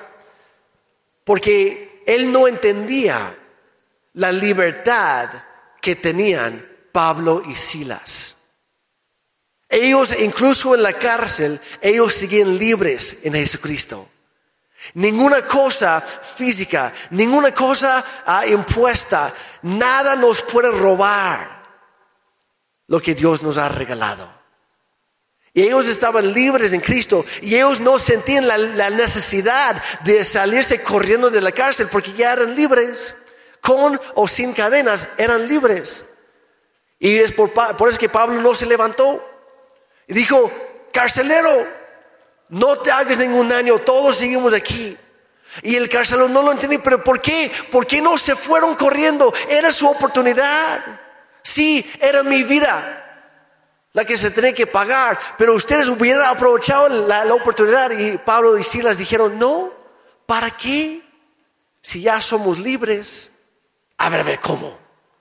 porque él no entendía la libertad que tenían Pablo y Silas. Ellos, incluso en la cárcel, ellos siguen libres en Jesucristo. Ninguna cosa física, ninguna cosa uh, impuesta, nada nos puede robar lo que Dios nos ha regalado. Y ellos estaban libres en Cristo. Y ellos no sentían la, la necesidad de salirse corriendo de la cárcel porque ya eran libres. Con o sin cadenas eran libres. Y es por, por eso que Pablo no se levantó. Y dijo, carcelero, no te hagas ningún daño, todos seguimos aquí. Y el carcelero no lo entendí, pero ¿por qué? ¿Por qué no se fueron corriendo? Era su oportunidad. Sí, era mi vida la que se tenía que pagar, pero ustedes hubieran aprovechado la, la oportunidad. Y Pablo y Silas dijeron, no, ¿para qué? Si ya somos libres. A ver, a ver, ¿cómo?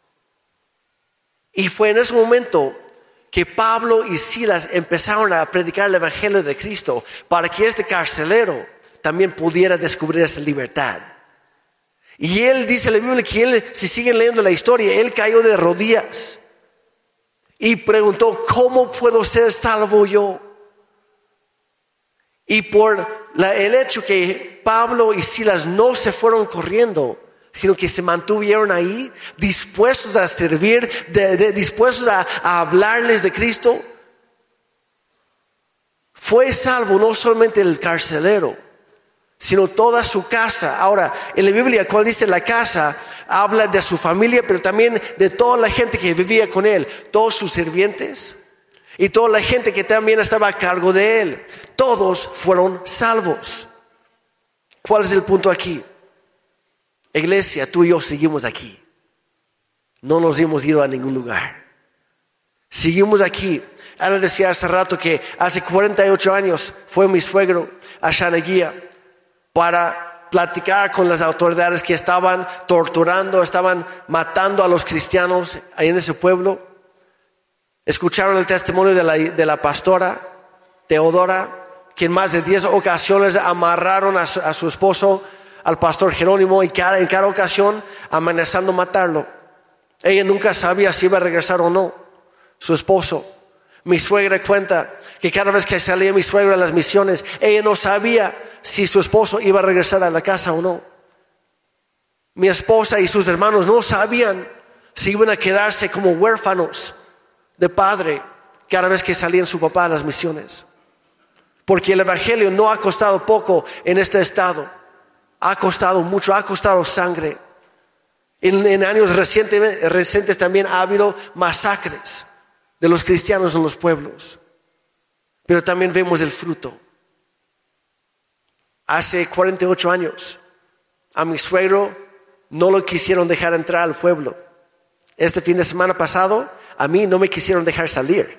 Y fue en ese momento que Pablo y Silas empezaron a predicar el evangelio de Cristo para que este carcelero también pudiera descubrir esa libertad. Y él dice en la Biblia que él, si siguen leyendo la historia, él cayó de rodillas y preguntó, ¿cómo puedo ser salvo yo? Y por la, el hecho que Pablo y Silas no se fueron corriendo, sino que se mantuvieron ahí, dispuestos a servir, de, de, dispuestos a, a hablarles de Cristo, fue salvo no solamente el carcelero, sino toda su casa. Ahora, en la Biblia, cuando dice la casa, habla de su familia, pero también de toda la gente que vivía con él, todos sus sirvientes y toda la gente que también estaba a cargo de él. Todos fueron salvos. ¿Cuál es el punto aquí? Iglesia, tú y yo seguimos aquí. No nos hemos ido a ningún lugar. Seguimos aquí. Ana decía hace rato que hace cuarenta y ocho años fue mi suegro a Xanaguía para platicar con las autoridades que estaban torturando, estaban matando a los cristianos ahí en ese pueblo. Escucharon el testimonio de la, de la pastora Teodora, que en más de diez ocasiones amarraron a su, a su esposo, al pastor Jerónimo, y cada, en cada ocasión amenazando matarlo. Ella nunca sabía si iba a regresar o no, su esposo. Mi suegra cuenta que cada vez que salía mi suegra a las misiones, ella no sabía si su esposo iba a regresar a la casa o no. Mi esposa y sus hermanos no sabían si iban a quedarse como huérfanos de padre cada vez que salían su papá a las misiones. Porque el evangelio no ha costado poco en este estado. Ha costado mucho, ha costado sangre. En, en años recientes, recientes también ha habido masacres de los cristianos en los pueblos. Pero también vemos el fruto. Hace cuarenta y ocho años, a mi suegro no lo quisieron dejar entrar al pueblo. Este fin de semana pasado, a mí no me quisieron dejar salir.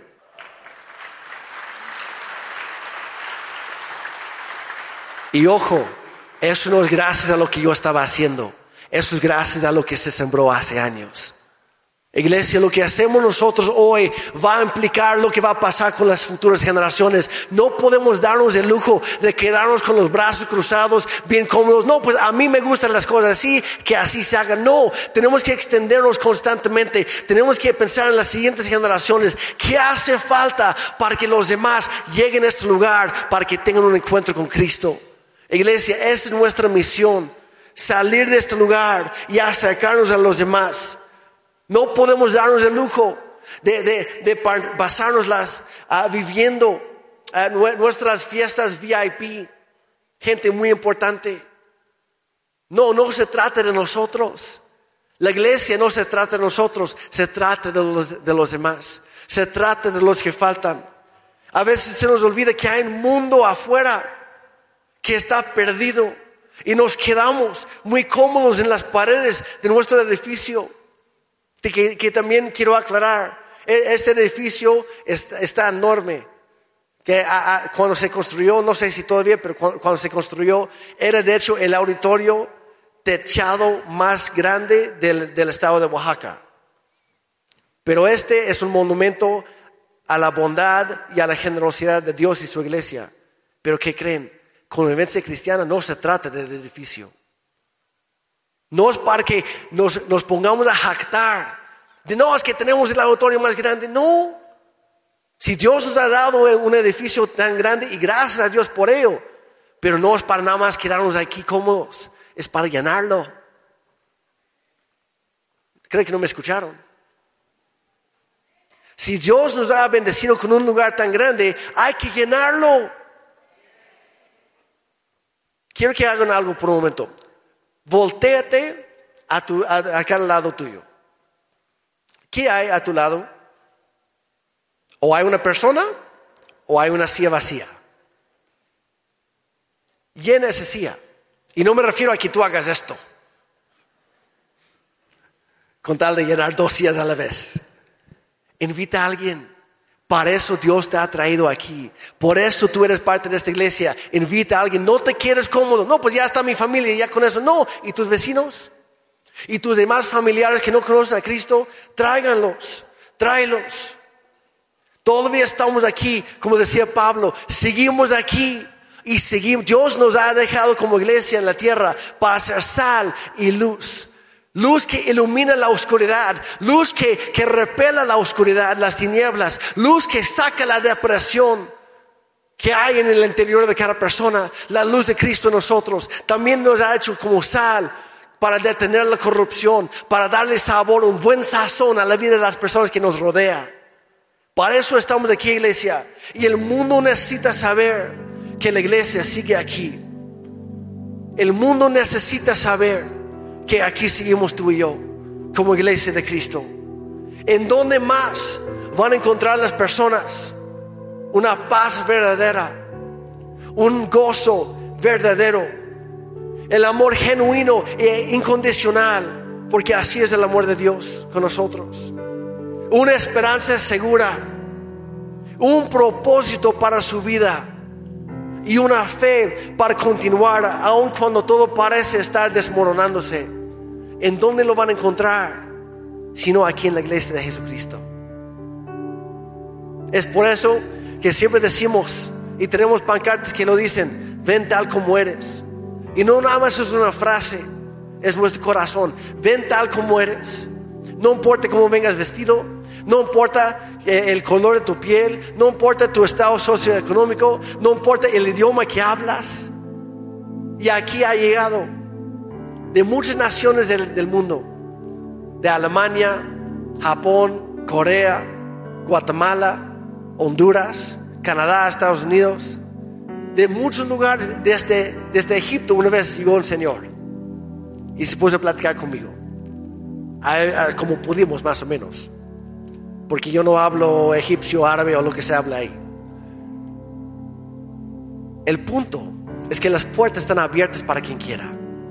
Y ojo, eso no es gracias a lo que yo estaba haciendo. Eso es gracias a lo que se sembró hace años. Iglesia, lo que hacemos nosotros hoy va a implicar lo que va a pasar con las futuras generaciones. No podemos darnos el lujo de quedarnos con los brazos cruzados, bien cómodos. No, pues a mí me gustan las cosas así, que así se hagan. No, tenemos que extendernos constantemente. Tenemos que pensar en las siguientes generaciones. ¿Qué hace falta para que los demás lleguen a este lugar, para que tengan un encuentro con Cristo? Iglesia, esa es nuestra misión. Salir de este lugar y acercarnos a los demás. No podemos darnos el lujo de, de, de pasarnos las uh, viviendo uh, nuestras fiestas V I P. Gente muy importante. No, no se trata de nosotros. La iglesia no se trata de nosotros. Se trata de los, de los demás. Se trata de los que faltan. A veces se nos olvida que hay un mundo afuera que está perdido. Y nos quedamos muy cómodos en las paredes de nuestro edificio. Que, que también quiero aclarar, este edificio está, está enorme. Que a, a, cuando se construyó, no sé si todavía, pero cuando, cuando se construyó, era de hecho el auditorio techado más grande del, del estado de Oaxaca. Pero este es un monumento a la bondad y a la generosidad de Dios y su iglesia. Pero ¿qué creen? Convivencia cristiana no se trata del edificio. No es para que nos, nos pongamos a jactar de no, es que tenemos el auditorio más grande. No, si Dios nos ha dado un edificio tan grande, y gracias a Dios por ello, pero no es para nada más quedarnos aquí cómodos, es para llenarlo. ¿Creen que no me escucharon? Si Dios nos ha bendecido con un lugar tan grande, hay que llenarlo. Quiero que hagan algo por un momento. Voltéate a tu, a, acá al lado tuyo. ¿Qué hay a tu lado? O hay una persona o hay una silla vacía. Llena esa silla. Y no me refiero a que tú hagas esto, con tal de llenar dos sillas a la vez. Invita a alguien. Para eso Dios te ha traído aquí. Por eso tú eres parte de esta iglesia. Invita a alguien. No te quedes cómodo. No, pues ya está mi familia, ya con eso. No, ¿y tus vecinos? ¿Y tus demás familiares que no conocen a Cristo? Tráiganlos, tráelos. Todavía estamos aquí, como decía Pablo. Seguimos aquí y seguimos. Dios nos ha dejado como iglesia en la tierra para ser sal y luz. Luz que ilumina la oscuridad, luz que, que repela la oscuridad, las tinieblas, luz que saca la depresión que hay en el interior de cada persona. La luz de Cristo en nosotros también nos ha hecho como sal para detener la corrupción, para darle sabor, un buen sazón a la vida de las personas que nos rodean. Para eso estamos aquí, iglesia, y el mundo necesita saber que la iglesia sigue aquí. El mundo necesita saber que aquí seguimos tú y yo como iglesia de Cristo. ¿En dónde más van a encontrar las personas una paz verdadera, un gozo verdadero, el amor genuino e incondicional? Porque así es el amor de Dios con nosotros. Una esperanza segura, un propósito para su vida y una fe para continuar aun cuando todo parece estar desmoronándose. ¿En dónde lo van a encontrar? Sino aquí en la iglesia de Jesucristo. Es por eso que siempre decimos y tenemos pancartas que lo dicen: ven tal como eres. Y no nada más es una frase, es nuestro corazón. Ven tal como eres. No importa cómo vengas vestido, no importa el color de tu piel, no importa tu estado socioeconómico, no importa el idioma que hablas. Y aquí ha llegado de muchas naciones del, del mundo, de Alemania, Japón, Corea, Guatemala, Honduras, Canadá, Estados Unidos, de muchos lugares. Desde, desde Egipto una vez llegó un señor y se puso a platicar conmigo, a, a, como pudimos más o menos, porque yo no hablo egipcio, árabe o lo que se habla ahí. El punto es que las puertas están abiertas para quien quiera.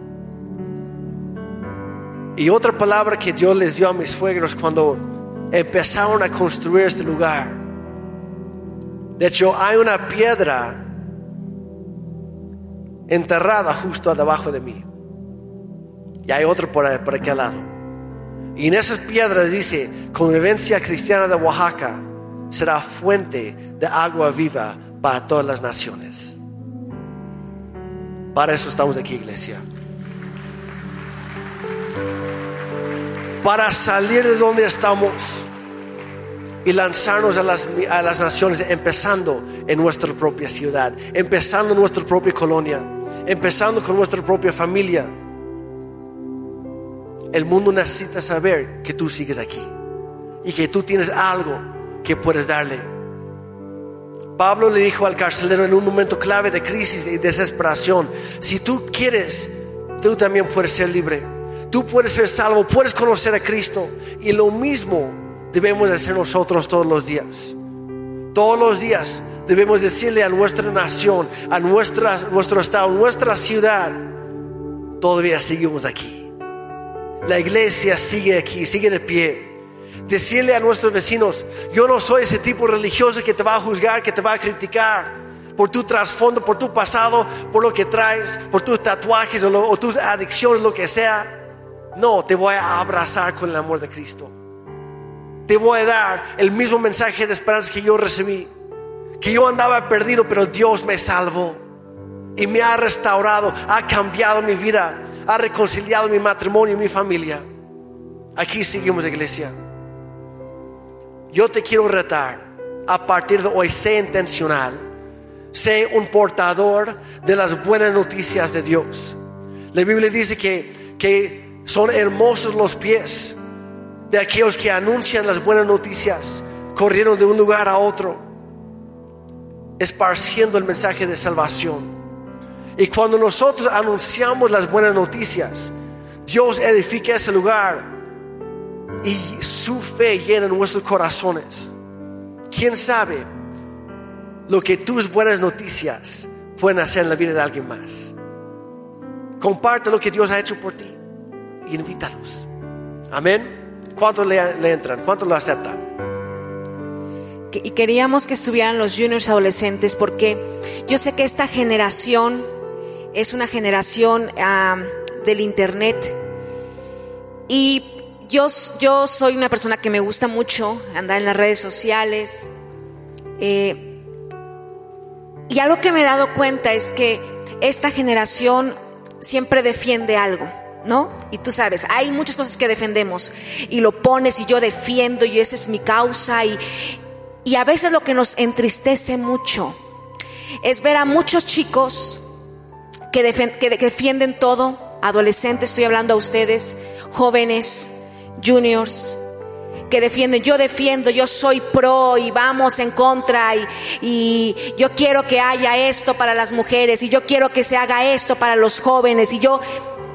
Y otra palabra que Dios les dio a mis suegros cuando empezaron a construir este lugar: de hecho hay una piedra enterrada justo debajo de mí, y hay otra por, por aquel lado, y en esas piedras dice: Convivencia Cristiana de Oaxaca será fuente de agua viva para todas las naciones. Para eso estamos aquí, iglesia. Para salir de donde estamos y lanzarnos a las, a las naciones, empezando en nuestra propia ciudad, empezando en nuestra propia colonia, empezando con nuestra propia familia. El mundo necesita saber que tú sigues aquí y que tú tienes algo que puedes darle. Pablo le dijo al carcelero en un momento clave de crisis y desesperación: si tú quieres, tú también puedes ser libre. Tú puedes ser salvo, puedes conocer a Cristo. Y lo mismo debemos hacer nosotros todos los días. Todos los días debemos decirle a nuestra nación, a nuestra, nuestro estado, nuestra ciudad: todavía seguimos aquí. La iglesia sigue aquí, sigue de pie. Decirle a nuestros vecinos: yo no soy ese tipo religioso que te va a juzgar, que te va a criticar por tu trasfondo, por tu pasado, por lo que traes, por tus tatuajes o, lo, o tus adicciones, lo que sea. No, te voy a abrazar con el amor de Cristo. Te voy a dar el mismo mensaje de esperanza que yo recibí, que yo andaba perdido, pero Dios me salvó y me ha restaurado, ha cambiado mi vida, ha reconciliado mi matrimonio y mi familia. Aquí seguimos, iglesia. Yo te quiero retar: a partir de hoy, sé intencional, sé un portador de las buenas noticias de Dios. La Biblia dice que, que son hermosos los pies de aquellos que anuncian las buenas noticias corrieron de un lugar a otro, esparciendo el mensaje de salvación. Y cuando nosotros anunciamos las buenas noticias, Dios edifica ese lugar y su fe llena nuestros corazones. ¿Quién sabe lo que tus buenas noticias pueden hacer en la vida de alguien más? Comparte lo que Dios ha hecho por ti y invítalos. Amén. ¿Cuántos le, le entran? ¿Cuántos lo aceptan? Y queríamos que estuvieran los juniors adolescentes, porque yo sé que esta generación es una generación uh, del internet, y yo, yo soy una persona que me gusta mucho andar en las redes sociales, eh, y algo que me he dado cuenta es que esta generación siempre defiende algo, ¿no? Y tú sabes, hay muchas cosas que defendemos y lo pones y yo defiendo y esa es mi causa, y, y a veces lo que nos entristece mucho es ver a muchos chicos que, defen- que, que defienden todo, adolescentes, estoy hablando a ustedes, jóvenes, juniors, que defienden, yo defiendo, yo soy pro y vamos en contra, y, y yo quiero que haya esto para las mujeres, y yo quiero que se haga esto para los jóvenes, y yo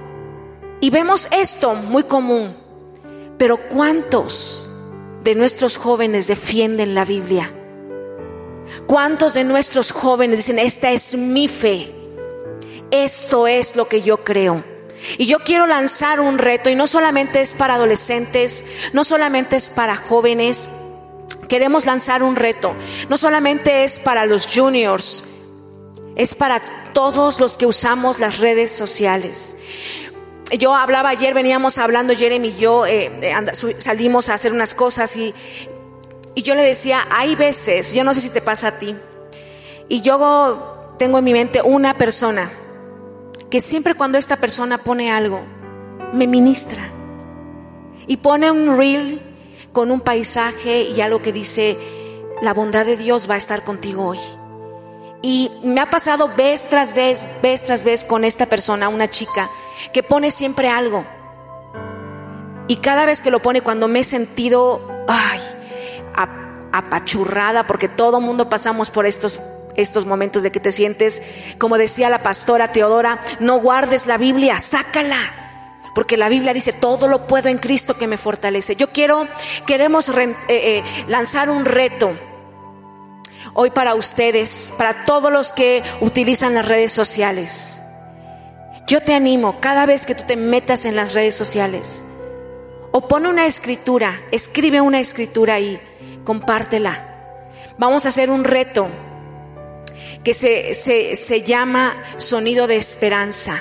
y vemos esto muy común. Pero ¿cuántos de nuestros jóvenes defienden la Biblia? ¿Cuántos de nuestros jóvenes dicen, esta es mi fe, esto es lo que yo creo? Y yo quiero lanzar un reto, y no solamente es para adolescentes, no solamente es para jóvenes. Queremos lanzar un reto, no solamente es para los juniors, es para todos los que usamos las redes sociales. Yo hablaba ayer, veníamos hablando Jeremy y yo, eh, and, salimos a hacer unas cosas, y, y yo le decía, hay veces, yo no sé si te pasa a ti, y yo tengo en mi mente una persona que siempre cuando esta persona pone algo, me ministra, y pone un reel con un paisaje y algo que dice, la bondad de Dios va a estar contigo hoy. Y me ha pasado vez tras vez, vez tras vez con esta persona, una chica que pone siempre algo, y cada vez que lo pone, cuando me he sentido ay, apachurrada, porque todo mundo pasamos por estos estos momentos de que te sientes, como decía la pastora Teodora, no guardes la Biblia, sácala, porque la Biblia dice, todo lo puedo en Cristo que me fortalece. Yo quiero, queremos re, eh, eh, lanzar un reto hoy para ustedes, para todos los que utilizan las redes sociales. Yo te animo, cada vez que tú te metas en las redes sociales, o pone una escritura, escribe una escritura y compártela. Vamos a hacer un reto que se, se, se llama Sonido de Esperanza.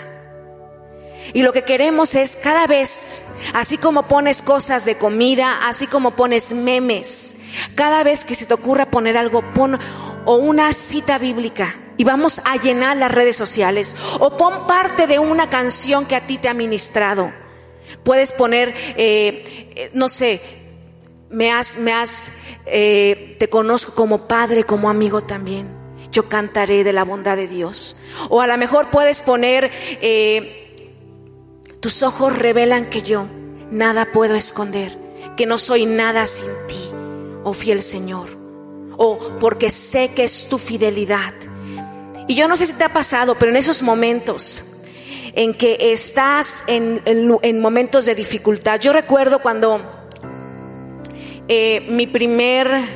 Y lo que queremos es, cada vez, así como pones cosas de comida, así como pones memes, cada vez que se te ocurra poner algo, pon o una cita bíblica, y vamos a llenar las redes sociales, o pon parte de una canción que a ti te ha ministrado. Puedes poner, eh, no sé, me has, me has, eh, te conozco como padre, como amigo también. Yo cantaré de la bondad de Dios. O a lo mejor puedes poner, eh, tus ojos revelan que yo nada puedo esconder, que no soy nada sin ti, oh fiel Señor. O porque sé que es tu fidelidad. Y yo no sé si te ha pasado, pero en esos momentos en que estás en, en, en momentos de dificultad. Yo recuerdo cuando eh, mi primer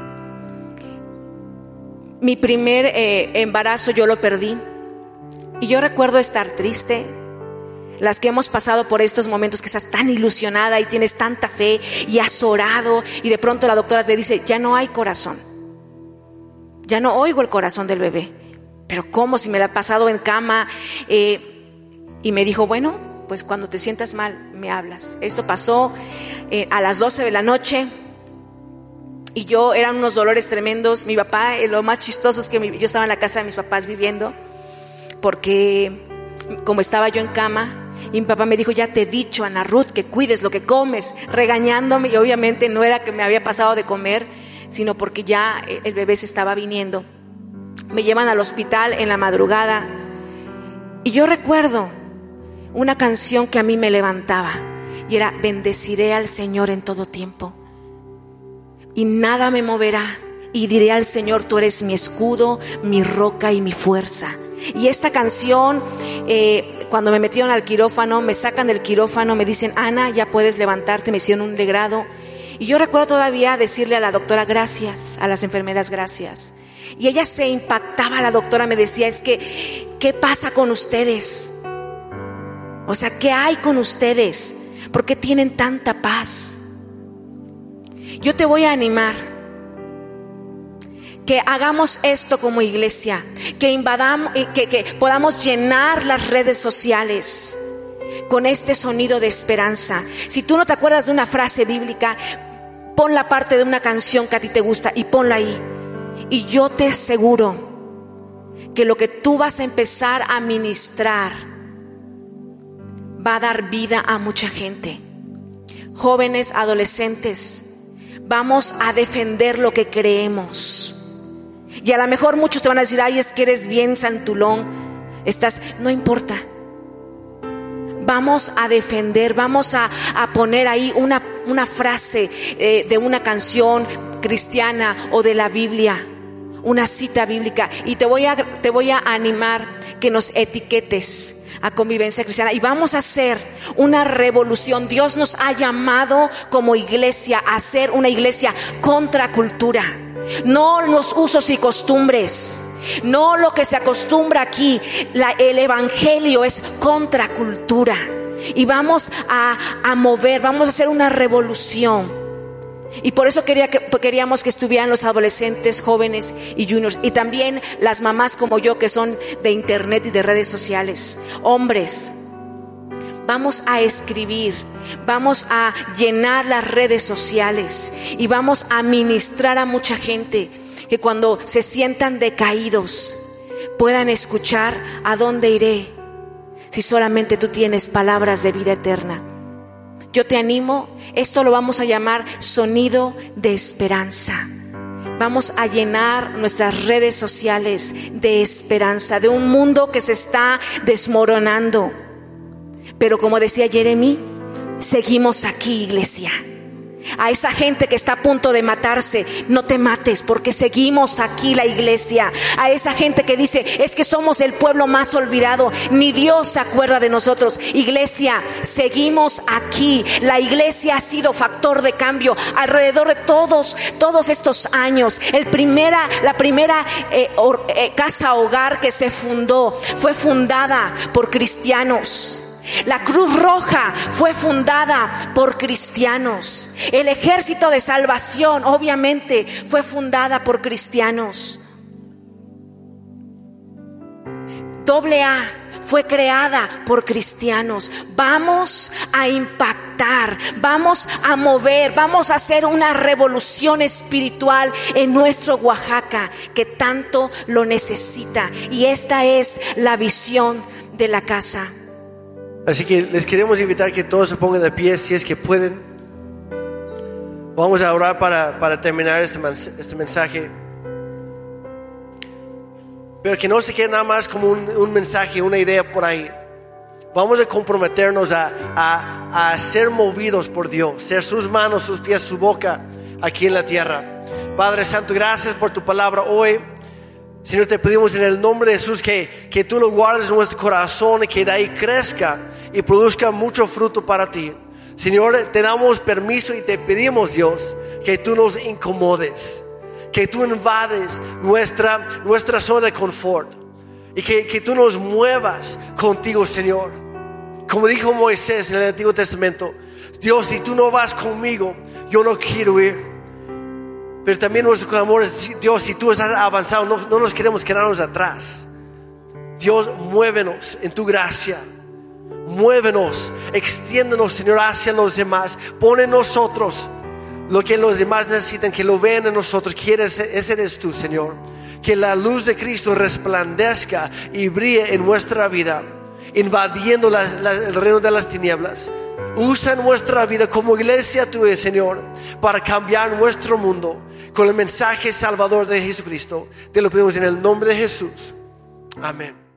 Mi primer eh, embarazo yo lo perdí, y yo recuerdo estar triste. Las que hemos pasado por estos momentos, que estás tan ilusionada y tienes tanta fe y has orado, y de pronto la doctora te dice, ya no hay corazón, ya no oigo el corazón del bebé. Pero ¿cómo? Si me la he pasado en cama. eh, y me dijo, bueno, pues cuando te sientas mal me hablas. Esto pasó eh, a las doce de la noche. Y yo, eran unos dolores tremendos. Mi papá, eh, lo más chistoso es que mi, yo estaba en la casa de mis papás viviendo, porque como estaba yo en cama, y mi papá me dijo, ya te he dicho, Ana Ruth, que cuides lo que comes, regañándome. Y obviamente no era que me había pasado de comer, sino porque ya el bebé se estaba viniendo. Me llevan al hospital en la madrugada, y yo recuerdo una canción que a mí me levantaba, y era, bendeciré al Señor en todo tiempo. y nada me moverá. Y diré al Señor, tú eres mi escudo, mi roca y mi fuerza. Y esta canción, eh, cuando me metieron al quirófano, me sacan del quirófano, me dicen, Ana, ya puedes levantarte, me hicieron un legrado. Y yo recuerdo todavía decirle a la doctora gracias, a las enfermeras gracias. Y ella se impactaba, la doctora me decía, es que, ¿qué pasa con ustedes? O sea, ¿qué hay con ustedes? ¿Por qué tienen tanta paz? Yo te voy a animar que hagamos esto como iglesia, que invadamos, que, que podamos llenar las redes sociales con este sonido de esperanza. Si tú no te acuerdas de una frase bíblica, pon la parte de una canción que a ti te gusta y ponla ahí. Y yo te aseguro que lo que tú vas a empezar a ministrar va a dar vida a mucha gente. Jóvenes, adolescentes, vamos a defender lo que creemos. Y a lo mejor muchos te van a decir, ay, es que eres bien santulón, estás, no importa. Vamos a defender, vamos a, a poner ahí una, una frase eh, de una canción cristiana o de la Biblia, una cita bíblica, y te voy a, te voy a animar que nos etiquetes a Convivencia Cristiana y vamos a hacer una revolución. Dios nos ha llamado como iglesia a hacer una iglesia contra cultura, no los usos y costumbres, no lo que se acostumbra aquí. La, el evangelio es contracultura y vamos a, a mover, vamos a hacer una revolución. Y por eso quería que, queríamos que estuvieran los adolescentes, jóvenes y juniors, y también las mamás como yo que son de internet y de redes sociales. Hombres, vamos a escribir, vamos a llenar las redes sociales y vamos a ministrar a mucha gente que cuando se sientan decaídos puedan escuchar: ¿a dónde iré si solamente tú tienes palabras de vida eterna? Yo te animo, esto lo vamos a llamar sonido de esperanza. Vamos a llenar nuestras redes sociales de esperanza, de un mundo que se está desmoronando. Pero como decía Jeremy, seguimos aquí, iglesia. A esa gente que está a punto de matarse, no te mates, porque seguimos aquí, la iglesia. A esa gente que dice, es que somos el pueblo más olvidado, ni Dios se acuerda de nosotros. Iglesia, seguimos aquí. La iglesia ha sido factor de cambio alrededor de todos, todos estos años. El primera, la primera eh, or, eh, casa hogar que se fundó fue fundada por cristianos. La Cruz Roja fue fundada por cristianos. El Ejército de Salvación obviamente fue fundada por cristianos. Doble A fue creada por cristianos. Vamos a impactar, vamos a mover, vamos a hacer una revolución espiritual en nuestro Oaxaca que tanto lo necesita. Y esta es la visión de la casa. Así que les queremos invitar que todos se pongan de pie si es que pueden. Vamos a orar para, para terminar este, este mensaje. Pero que no se quede nada más como un, un mensaje, una idea por ahí. Vamos a comprometernos a, a, a ser movidos por Dios, ser sus manos, sus pies, su boca aquí en la tierra. Padre Santo, gracias por tu palabra hoy. Señor, te pedimos en el nombre de Jesús que, que tú lo guardes en nuestro corazón y que de ahí crezca y produzca mucho fruto para ti. Señor, te damos permiso y te pedimos, Dios, que tú nos incomodes, que tú invades nuestra, nuestra zona de confort y que, que tú nos muevas contigo, Señor. Como dijo Moisés en el Antiguo Testamento, Dios, si tú no vas conmigo, yo no quiero ir. Pero también nuestro clamor es, Dios, si tú estás avanzado, no, no nos queremos quedarnos atrás. Dios, muévenos en tu gracia. Muévenos, extiéndenos, Señor, hacia los demás. Pon en nosotros lo que los demás necesitan, que lo vean en nosotros. Quieres, ese eres tú, Señor. Que la luz de Cristo resplandezca y brille en nuestra vida, invadiendo la, la, el reino de las tinieblas. Usa nuestra vida como iglesia tuya, Señor, para cambiar nuestro mundo con el mensaje salvador de Jesucristo. Te lo pedimos en el nombre de Jesús. Amén.